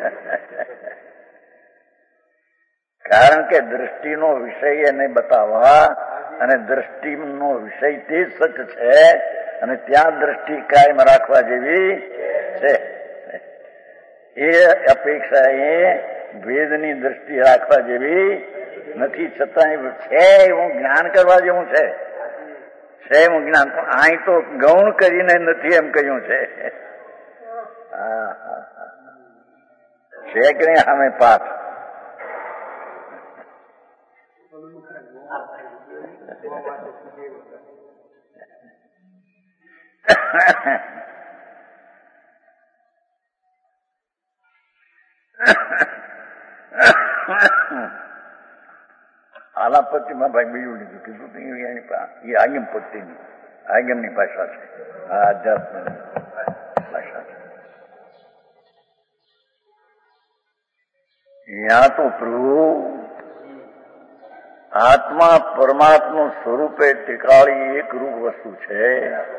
કારણ કે દ્રષ્ટિનો વિષય એને બતાવવા અને દ્રષ્ટિનો વિષય તે જ સત્ય છે અને ત્યાં દ્રષ્ટિ કાયમ રાખવા જેવી છે. એ અપેક્ષા એ ભેદની દ્રષ્ટિ રાખવા જેવી નથી. છતાં છે એવું જ્ઞાન કરવા જેવું છે. છે એવું જ્ઞાન પણ અહીં તો ગૌણ કરીને નથી એમ કહ્યું છે. હા હા. છે કે નહીં સામે પાઠ? આલાપતિમાં ભાઈ બીજું લીધું કીધું એ આગમ પત્તીની આગમની ભાષા છે, આ આધ્યાત્મની ભાષા છે. यहाँ तो प्रभु आत्मा परमात्मा स्वरूपे ટીકાળી એક રૂપ વસ્તુ છે.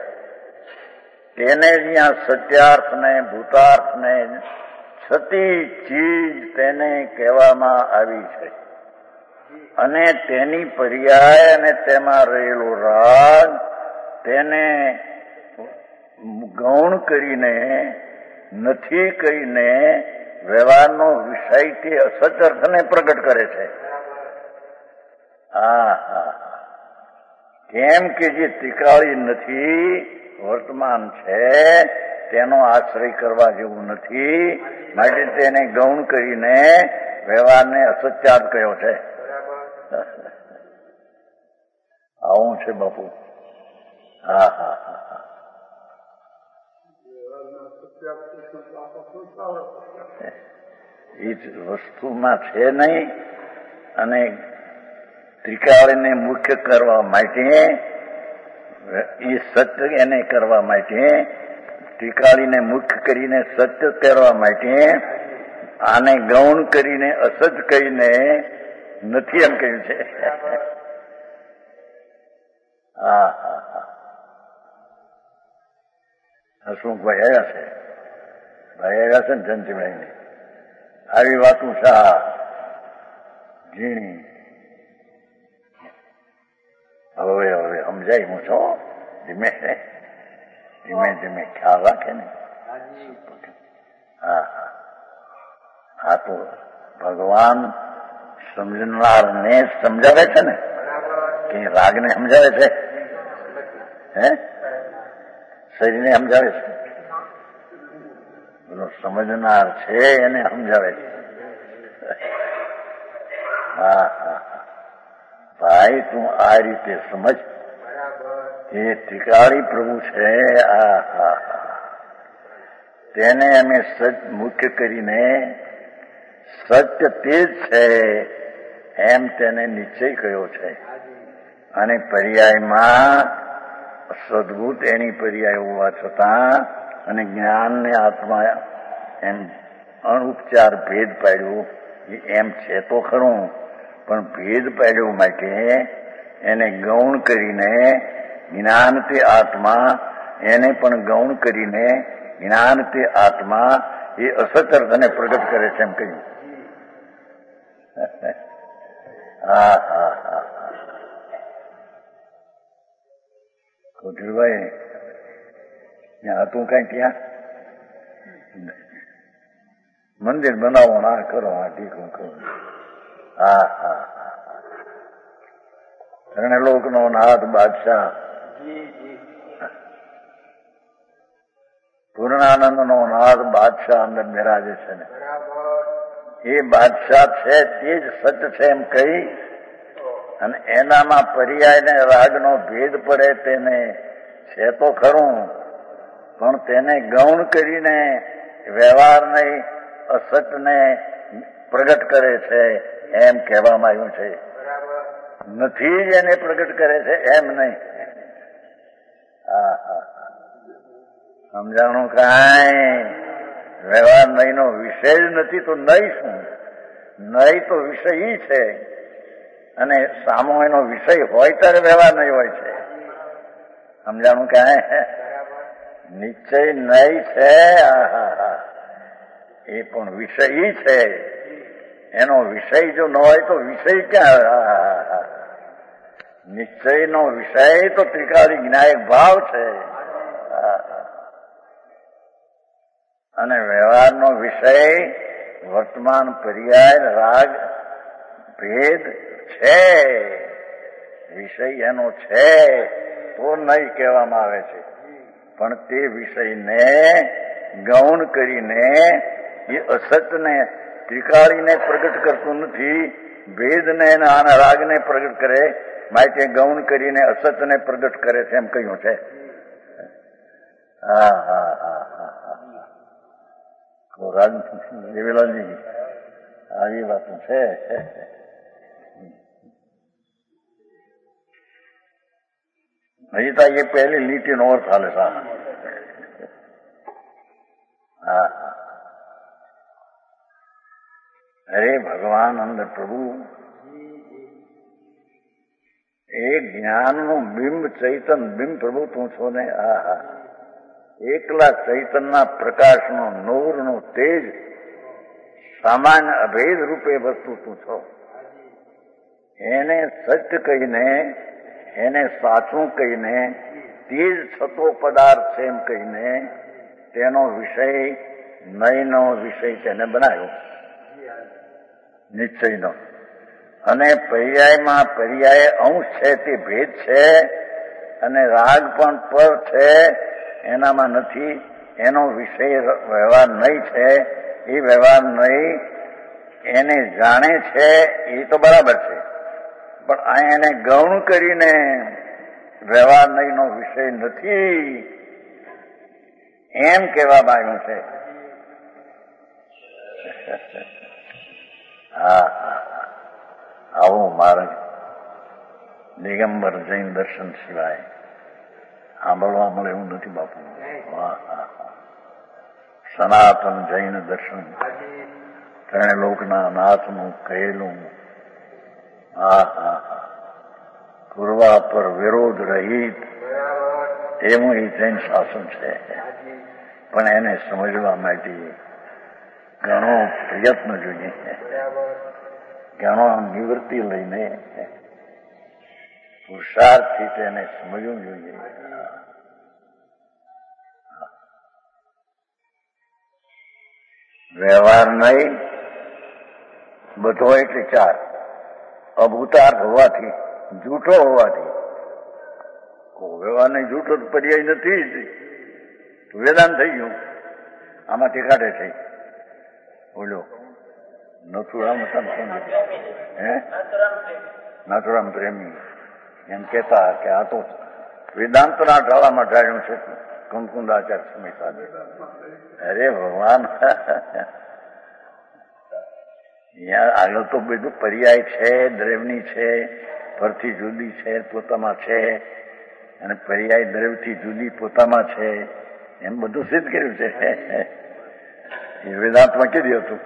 તેને જ્યાં સત્યાર્થ ને ભૂતાર્થ ને છતી ચીજ તેને કહેવામાં આવી છે અને તેની પર્યાય અને તેમાં રહેલો રાગ તેને ગૌણ કરીને નથી કહીને વ્યવહારનો વિષય તે અસત અર્થને પ્રગટ કરે છે. હા હા કેમ કે જે ટીકાળી નથી વર્તમાન છે તેનો આશ્રય કરવા જેવું નથી, માટે તેને ગૌણ કરીને વ્યવહારને અસત્યાર્થ કહ્યો છે. આવું છે બાપુ. હા હા હા એ વસ્તુમાં છે નહીં અને ત્રિકાળીને મુખ્ય કરવા માટે એ સત્ય એને કરવા માટે ત્રિકાળીને મુખ્ય કરીને સત્ય કરવા માટે આને ગૌણ કરીને અસત કહીને નથી એમ કહ્યું છે. હા હા હા હસમુખભાઈ આવ્યા છે, ભાઈ આવ્યા છે ને જયંતિભાઈને આવી વાતું શા ઝીણી હવે હવે સમજાય હું છો ધીમે ધીમે ધીમે ખ્યાલ રાખે ને. હા હા હા તો ભગવાન સમજનારને સમજાવે છે ને કે રાગને સમજાવે છે, હે શરીરને સમજાવે છે, સમજનાર છે એને સમજાવે છે. હા હા ભાઈ તું આ રીતે સમજ કે ત્રિકાળી પ્રભુ છે. આ હા હા તેને અમે સત્ય મુખ્ય કરીને સત્ય તે જ છે એમ તેને નિશ્ચય કર્યો છે અને પર્યાયમાં સદભૂત એની પર્યાય હોવા છતાં અને જ્ઞાનને આત્મા એમ અણુપચાર ભેદ પાડ્યો એમ છે તો ખરું, પણ ભેદ પાડ્યો માટે એને ગૌણ કરીને જ્ઞાન તે આત્મા એને પણ ગૌણ કરીને જ્ઞાન તે આત્મા એ અસત અર્થને પ્રગટ કરે છે એમ કહ્યું. હા હા હા કોઠીભાઈ ત્યાં હતું કઈ ત્યાં મંદિર બનાવો ના કરો આ ટીકું કરો. હા હા હા ત્રણે લોકનો નાથ બાદશાહ પૂર્ણાનંદ નો નાથ બાદશાહ અંદર બિરાજે છે ને એ બાદશાહ છે તે જ સત્ય છે એમ કહી અને એનામાં પર્યાય ને રાગનો ભેદ પડે તેને છે તો ખરું, પણ તેને ગૌણ કરીને વ્યવહાર નહીં અસતને પ્રગટ કરે છે એમ કહેવામાં આવ્યું છે. નથી જ એને પ્રગટ કરે છે એમ નહીં. હા હા સમજાણું કાંઈ વ્યવહાર નહીં નો વિષય જ નથી તો નહીં શું? નહીં તો વિષય ઈ છે અને સામો એનો વિષય હોય ત્યારે વ્યવહાર નહીં હોય છે. સમજાણું કાંઈ નિશ્ચય નહીં છે. એ પણ વિષય ઈ છે, એનો વિષય જો ન હોય તો વિષય ક્યાં? નિશ્ચયનો વિષય તો ત્રિકાળી જ્ઞાયક ભાવ છે અને વ્યવહારનો વિષય વર્તમાન પર્યાય રાગ ભેદ છે. વિષય એનો છે તો નહીં કહેવામાં આવે છે, પણ તે વિષયને ગૌણ કરીને એ અસતને ત્રિકાળીને પ્રગટ કરતું નથી, ભેદને અને રાગને પ્રગટ કરે, માટે ગૌણ કરીને અસતને પ્રગટ કરે છે એમ કહ્યું છે. હા હા હા હા હા રાજ દેવેલાલજી આવી વાત છે. હજી તો એ પહેલી લીટીનો અર્થ હાલે. હા હા અરે ભગવાન અંદર પ્રભુ એ જ્ઞાનનું બિંબ ચૈતન બિંબ પ્રભુ તું છો ને. આ હા એકલા ચૈતનના પ્રકાશનું નૂરનું તેજ સામાન્ય અભેદ રૂપે વસ્તુ તું છો. એને સત્ય કહીને, એને સાચું કહીને, તેજ છતો પદાર્થ છે એમ કહીને તેનો વિષય નયનો વિષય તેને બનાવ્યો નિશ્ચયનો. અને પર્યાયમાં પર્યાય અંશ છે તે ભેદ છે, અને રાગ પણ પર છે એનામાં નથી. એનો વિષય વ્યવહાર નહીં છે, એ વ્યવહાર નહીં એને જાણે છે એ તો બરાબર છે, પણ આ એને ગૌણ કરીને વ્યવહાર નહીંનો વિષય નથી એમ કહેવામાં આવ્યું છે. હા હા આવું માર્ગ દિગંબર જૈન દર્શન સિવાય સાંભળવા મળે એવું નથી બાપુ. હા હા હા સનાતન જૈન દર્શન ત્રણે લોકના નાથનું કહેલું. હા હા હા પૂર્વા પર વિરોધ રહિત એવું એ જૈન શાસન છે. પણ એને સમજવા માટે ઘણો પ્રયત્ન જોઈએ, ઘણો નિવૃત્તિ લઈને પુરુષાર્થથી તેને સમજવું જોઈએ. વ્યવહાર નહીં બધો એટલે ચાર અભૂતાર્થ હોવાથી, જૂઠો હોવાથી. વ્યવહાર નહીં જૂઠો પર્યાય નથી જ, વેદાંત થઈ ગયું. આમાં ટીકાટે થઈ બોલો નથુરામ હે નાથુરામ પ્રેમી એમ કહેતા કે આ તો વેદાંતના ઢાળામાં ઢાળ્યું છે કુંકુંદાચાર્ય સ્વામી સાથે. અરે ભગવાન આગળ તો બધું પર્યાય છે, દ્રવ્યની છે, પરથી જુદી છે પોતામાં છે, અને પર્યાય દ્રવ્યથી જુદી પોતામાં છે એમ બધું સિદ્ધ કર્યું છે. એ વેદાંતમાં કીધું હતું.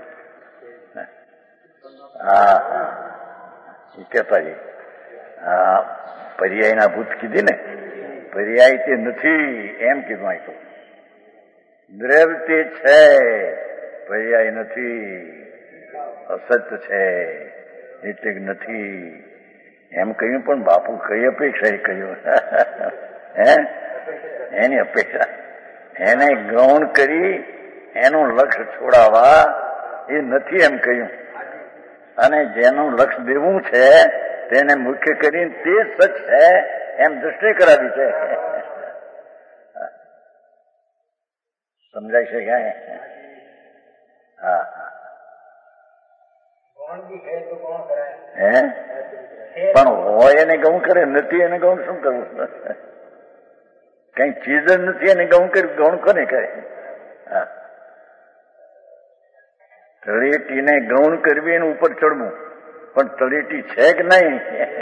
હા એ કહેતા આ પર્યાયના ભૂત કીધી ને, પર્યાય તે નથી એમ કીધું. આ તો દ્રવ્ય તે છે, પર્યાય નથી, અસત્ય છે એટલે નથી એમ કહ્યું. પણ બાપુ કઈ અપેક્ષા એ કહ્યું હે એની અપેક્ષા એને ગૌણ કરી એનું લક્ષ્ય છોડાવવા એ નથી એમ કહ્યું. અને જેનું લક્ષ્ય દેવું છે તેને મુખ્ય કરીને તે સચ છે એમ દૃષ્ટિ કરાવી છે. સમજાય છે ક્યાં? હા હે પણ હોય એને ગૌણ કરે, નથી એને ગૌણ શું કરવું? કઈ ચીજ જ નથી એને ગૌણ કર્યું, ગૌણ કોને કરે? હા તળેટીને ગૌણ કરવી એને ઉપર ચડવું, પણ તળેટી છે કે નહીં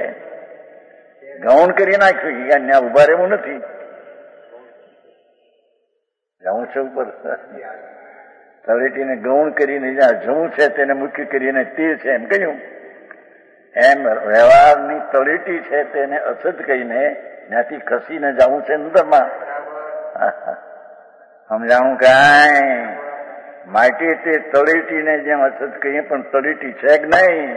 ગૌણ કરી નાખ્યું. ત્યાં ઉભા રહેવું નથી, જવું છે ઉપર. તળેટીને ગૌણ કરીને જ્યાં જવું છે તેને મુખ્ય કરીને તે છે એમ કહ્યું. એમ વ્યવહારની તળેટી છે તેને અસત કહીને ત્યાંથી ખસીને જવું છે અંદરમાં. સમજાવું કાંઈ માટે તે તળેટીને જેમ અસત કહીએ, પણ તળેટી છે કે નહીં?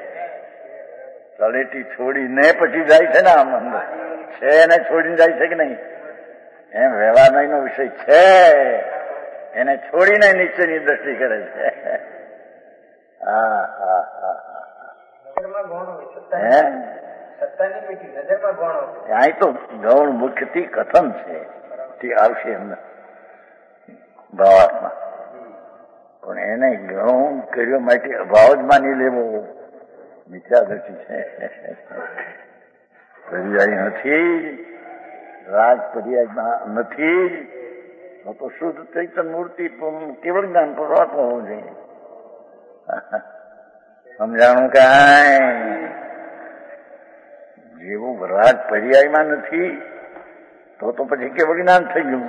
તળેટી છોડીને પછી જાય છે ને આમ અંદર છે એને છોડીને જાય છે કે નહીં? એમ વ્યવહાર નહીં નો વિષય છે એને છોડીને નીચેની દ્રષ્ટિ કરે છે. હા હા હા અહીં તો ગૌણ મુખ્યથી કથન છે તે આવશે એમને ભાવાર્થમાં. પણ એને ગૌણ કર્યો માટે અભાવ જ માની લેવો મિથ્યા દ્રષ્ટિ છે. પર્યાય નથી, રાજ પર્યાયમાં નથી, તો શુદ્ધ ચૈતન્ય મૂર્તિ કેવળ જ્ઞાન પરમાત્મા હોવું જોઈએ. સમજાણું કાંઈ? જેવું રાજ પર્યાયમાં નથી તો તો પછી કેવળ જ્ઞાન થઈ ગયું.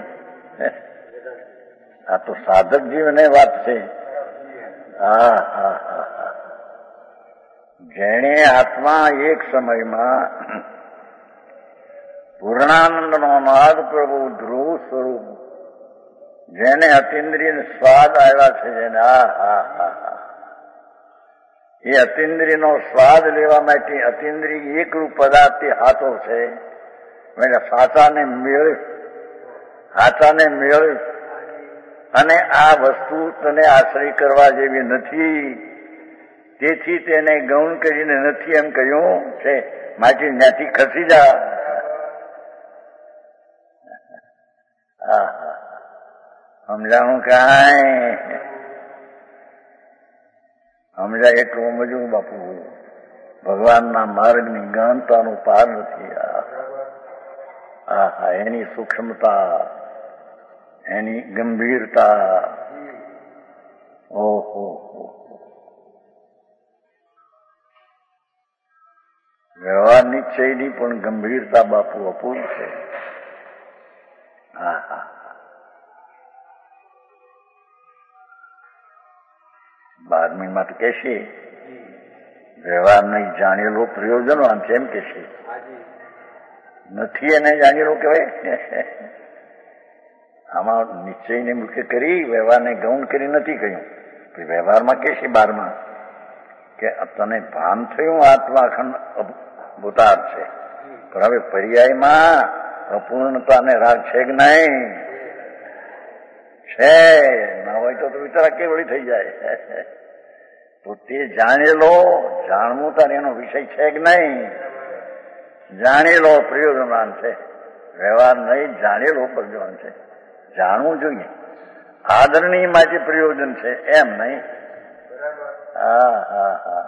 આ તો સાધક જીવને વાત છે. હા હા હા હા જેણે આત્મા એક સમયમાં પૂર્ણાનંદનો નાદ પ્રભુ ધ્રુવ સ્વરૂપ જેને અતિન્દ્રિય સ્વાદ આવ્યા છે, જેને આ હા હા હા એ અતિન્દ્રિયનો સ્વાદ લેવા માટે અતિન્દ્રિય એકરૂપ પદાર્થ હાથો છે. એટલે સાચાને મેળ હાચાને મેળ અને આ વસ્તુ તને આશ્રય કરવા જેવી નથી, તેથી તેને ગૌણ કરીને નથી એમ કહ્યું છે. માટે ત્યાંથી ખસી જા. હા હા સમજાણું કાંઈ? સમજાય એટલું સમજવું બાપુ. ભગવાનના માર્ગની ગહનતાનું પાર નથી. હા હા એની સૂક્ષ્મતા, એની ગંભીરતા, ઓહો વ્યવહાર નિશ્ચયની પણ ગંભીરતા બાપુ અપૂર્વ છે. હા હા બારમીમાં તો કહેશે વ્યવહાર નહીં જાણેલો પ્રયોજનવાન છે એમ કહેશે. નથી એને જાણેલો કહેવાય. આમાં નિશ્ચયને મુખ્ય કરી વ્યવહારને ગૌણ કરી નથી કહ્યું. વ્યવહારમાં કહેશે બારમાં કે તને ભાન થયું આત્મા અખંડ ભૂતાર છે, પણ હવે પર્યાયમાં અપૂર્ણતાને રાગ છે કે નહીં? છે. ના હોય તો વિચારા કેવડી થઈ જાય. તો તે જાણેલો જાણવું તારે એનો વિષય છે કે નહીં? જાણેલો પ્રયોજનવાન છે. વ્યવહાર નહીં, જાણેલો પ્રયોજન છે. જાણવું જોઈએ. આદરણીય માટે પ્રયોજન છે એમ નહીં. હા હા હા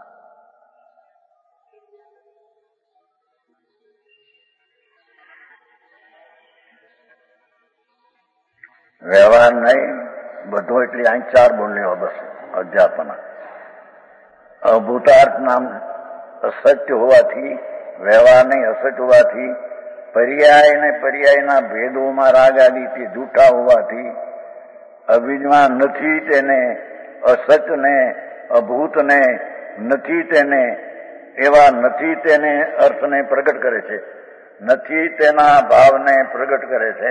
વ્યવહાર નહીં બધો એટલે અહીં ચાર બોલ લેવા બસ અધ્યાપના. અભૂતાર્થ નામ અસત્ય હોવાથી, વ્યવહાર નહીં અસત્ય હોવાથી, પર્યાય ને પર્યાયના ભેદોમાં રાગ આદિથી જૂઠા હોવાથી, અવિજ્ઞાન નથી તેને અસત્યને અભૂતને નથી તેને એવા નથી તેને અર્થને પ્રગટ કરે છે, નથી તેના ભાવને પ્રગટ કરે છે.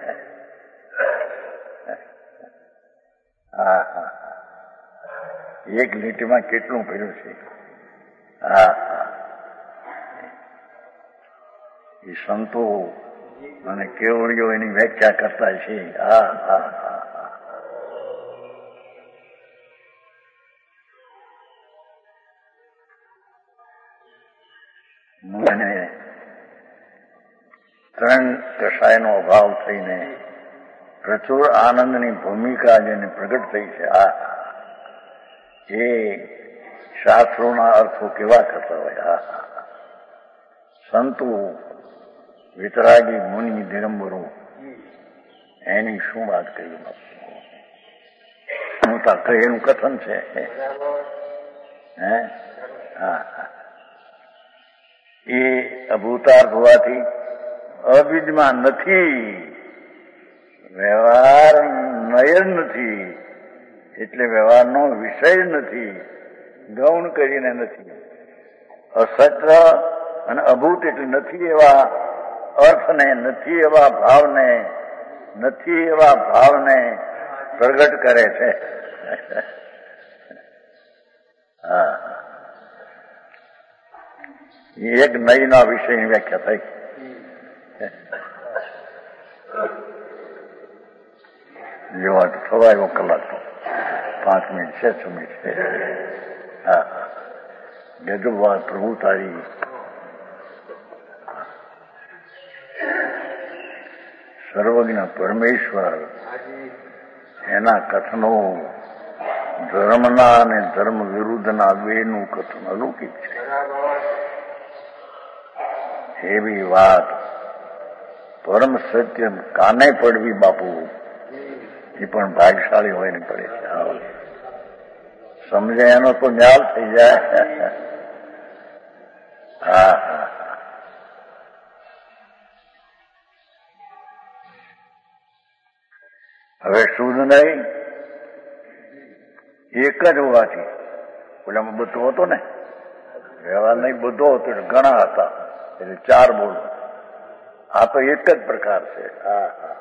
હા હા એક લીટીમાં કેટલું કર્યું છે. હા હા એ સંતો અને કેવડીઓ એની વ્યાખ્યા કરતા છે. હા હા હા અને ત્રણ કષાયનો અભાવ થઈને પ્રચુર આનંદની ભૂમિકા જેને પ્રગટ થઈ છે. આ એ શાસ્ત્રોના અર્થો કેવા કરતા હોય. આ સંતો વિતરાગી મુનિ દિગંબરો એની શું વાત કરી? એનું કથન છે. હે હા એ અભૂતાર્થ હોવાથી અવિદ્યમાન નથી, વ્યવહાર નય નથી એટલે વ્યવહારનો વિષય નથી, ગૌણ કરીને નથી. અસત્ય અને અભૂત એટલે નથી એવા અર્થને, નથી એવા ભાવને, નથી એવા ભાવને પ્રગટ કરે છે. હા એક નયના વિષયની વ્યાખ્યા થઈ. જેવા તો થવા એવો કલાક તો પાંચ મિનિટ છે, છ મિનિટ છે. હા ગજબ વાત પ્રભુ તારી. સર્વજ્ઞ પરમેશ્વર એના કથનો ધર્મના અને ધર્મ વિરુદ્ધના બેનું કથન અલૌકિક છે. એવી વાત પરમ સત્ય કાને પડવી બાપુ એ પણ ભાગશાળી હોય ને પડે છે. સમજે એનો તો ન્યાલ થઈ જાય. હા હા હવે શુદ્ધ નહીં એક જ હોવાથી ઓલામાં બધો હતો ને વ્યવહાર નહીં બધો હતો એટલે ઘણા હતા એટલે ચાર બોલ. આ તો એક જ પ્રકાર છે. હા હા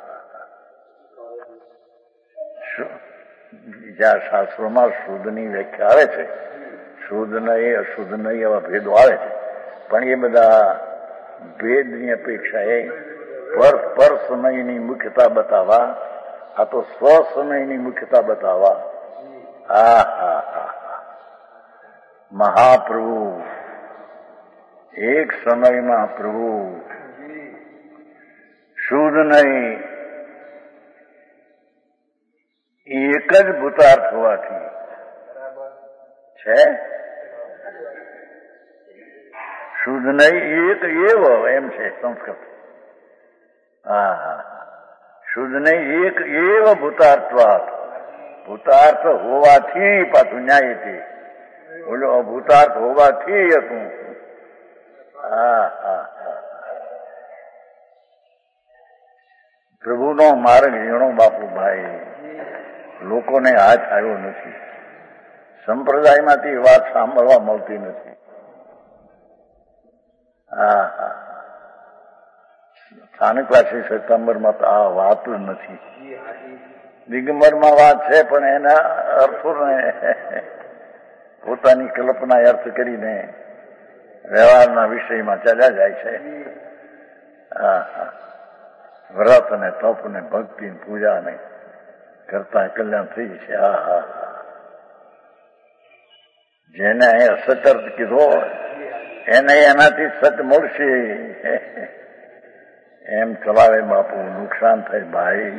જ્યાં શાસ્ત્રોમાં શુદ્ધની વ્યાખ્યા આવે છે, શુદ્ધ નહીં અશુદ્ધ નહીં એવા ભેદો આવે છે, પણ એ બધા ભેદની અપેક્ષા એ પર પર સમયની મુખ્યતા બતાવવા, આ તો સ્વ સમયની મુખ્યતા બતાવવા. હા હા હા મહાપ્રભુ એક સમયમાં પ્રભુ શુદ્ધ નહીં એક જ ભૂતાર્થ હોવાથી છે. શુદ્ધ નહીં એક એવો એમ છે સંસ્કૃત. હા હા શુદ્ધ નહીં એક એવ ભૂતાર્થવાદ. ભૂતાર્થ હોવાથી પાછું ન્યાય હતી. બોલો ભૂતાર્થ હોવાથી હતું. હા હા પ્રભુનો માર્ગ ઝીણો બાપુભાઈ લોકોને હાથ આવ્યો નથી. સંપ્રદાયમાંથી વાત સાંભળવા મળતી નથી. હા હા સ્થાનિકવાસી સપ્ટેમ્બરમાં તો આ વાત જ નથી. દિગંબરમાં વાત છે પણ એના અર્થોને પોતાની કલ્પના અર્થ કરીને વ્યવહારના વિષયમાં ચાલ્યા જાય છે. હા હા વ્રત ને તપ ને ભક્તિ ને પૂજા ને કરતા કલ્યાણ થઈ છે. હા હા જેને અસત અર્થ કીધો એને એનાથી સત મળશે એમ ચલાવે બાપુ. નુકસાન થાય ભાઈ.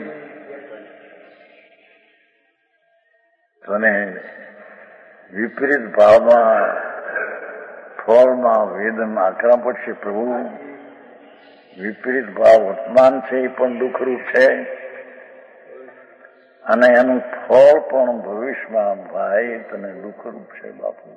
તને વિપરીત ભાવમાં ફળમાં વેદન આકરા પડશે પ્રભુ. વિપરીત ભાવ વર્તમાન છે એ પણ દુઃખરૂપ છે અને એનું ફળ પણ ભવિષ્યમાં ભાઈ તને દુઃખરૂપ છે બાપુ.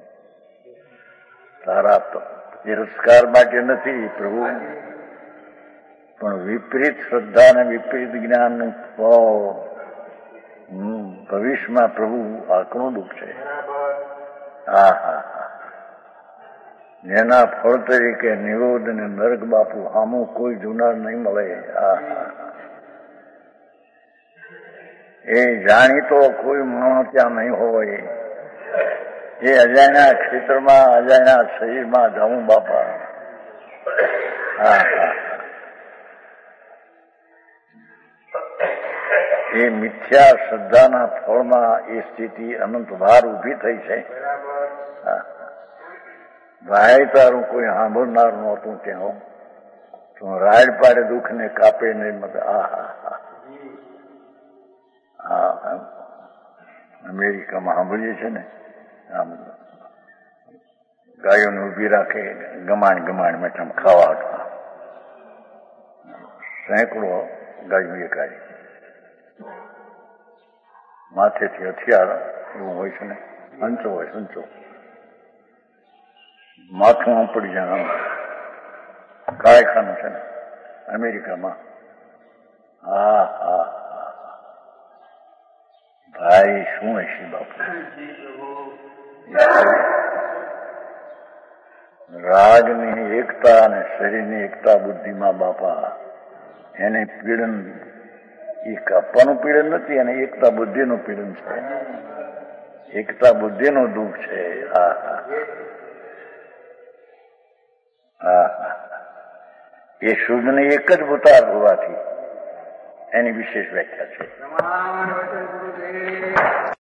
તારા તિરસ્કાર માટે નથી પ્રભુ, પણ વિપરીત શ્રદ્ધા અને વિપરીત જ્ઞાનનું ફળ ભવિષ્યમાં પ્રભુ આકરું દુઃખ છે. હા હા હા જેના ફળ તરીકે નિરોધ અને નરક બાપુ આમું કોઈ જુનાર નહીં મળે. હા હા એ જાણીતો કોઈ માણસ ત્યાં નહીં હોય. એ અજાણ્યા ક્ષેત્રમાં અજાણ્યા શરીરમાં જવું બાપા. હા હા એ મિથ્યા શ્રદ્ધાના ફળમાં એ સ્થિતિ અનંત વાર ઉભી થઈ છે. હા ભાઈ તારું કોઈ સાંભળનાર નહોતું ત્યાં તો રાડ પાડે દુઃખ ને કાપે ને મત. આ હા હા હા અમેરિકામાં સાંભળીએ છે ને આમ ગાયોને ઉભી રાખે ગમાણ ગમાણ મેઠામ ખાવા હતા સેંકડો ગાયો એ કાઢી માથેથી હથિયાર એવું હોય છે ને સંચો હોય સંચો માથું આમ પડી જાય આમ કારખાનું છે ને અમેરિકામાં. હા હા ભાઈ શું હશે બાપુ. રાગની એકતા અને શરીરની એકતા બુદ્ધિમાં બાપા એને પીડન એ કાપવાનું પીડન નથી અને એકતા બુદ્ધિનું પીડન છે. એકતા બુદ્ધિનું દુઃખ છે. હા હા હા હા એ શુદ્ધને એક જ ભૂતાર હોવાથી એની વિશેષ વ્યાખ્યા છે.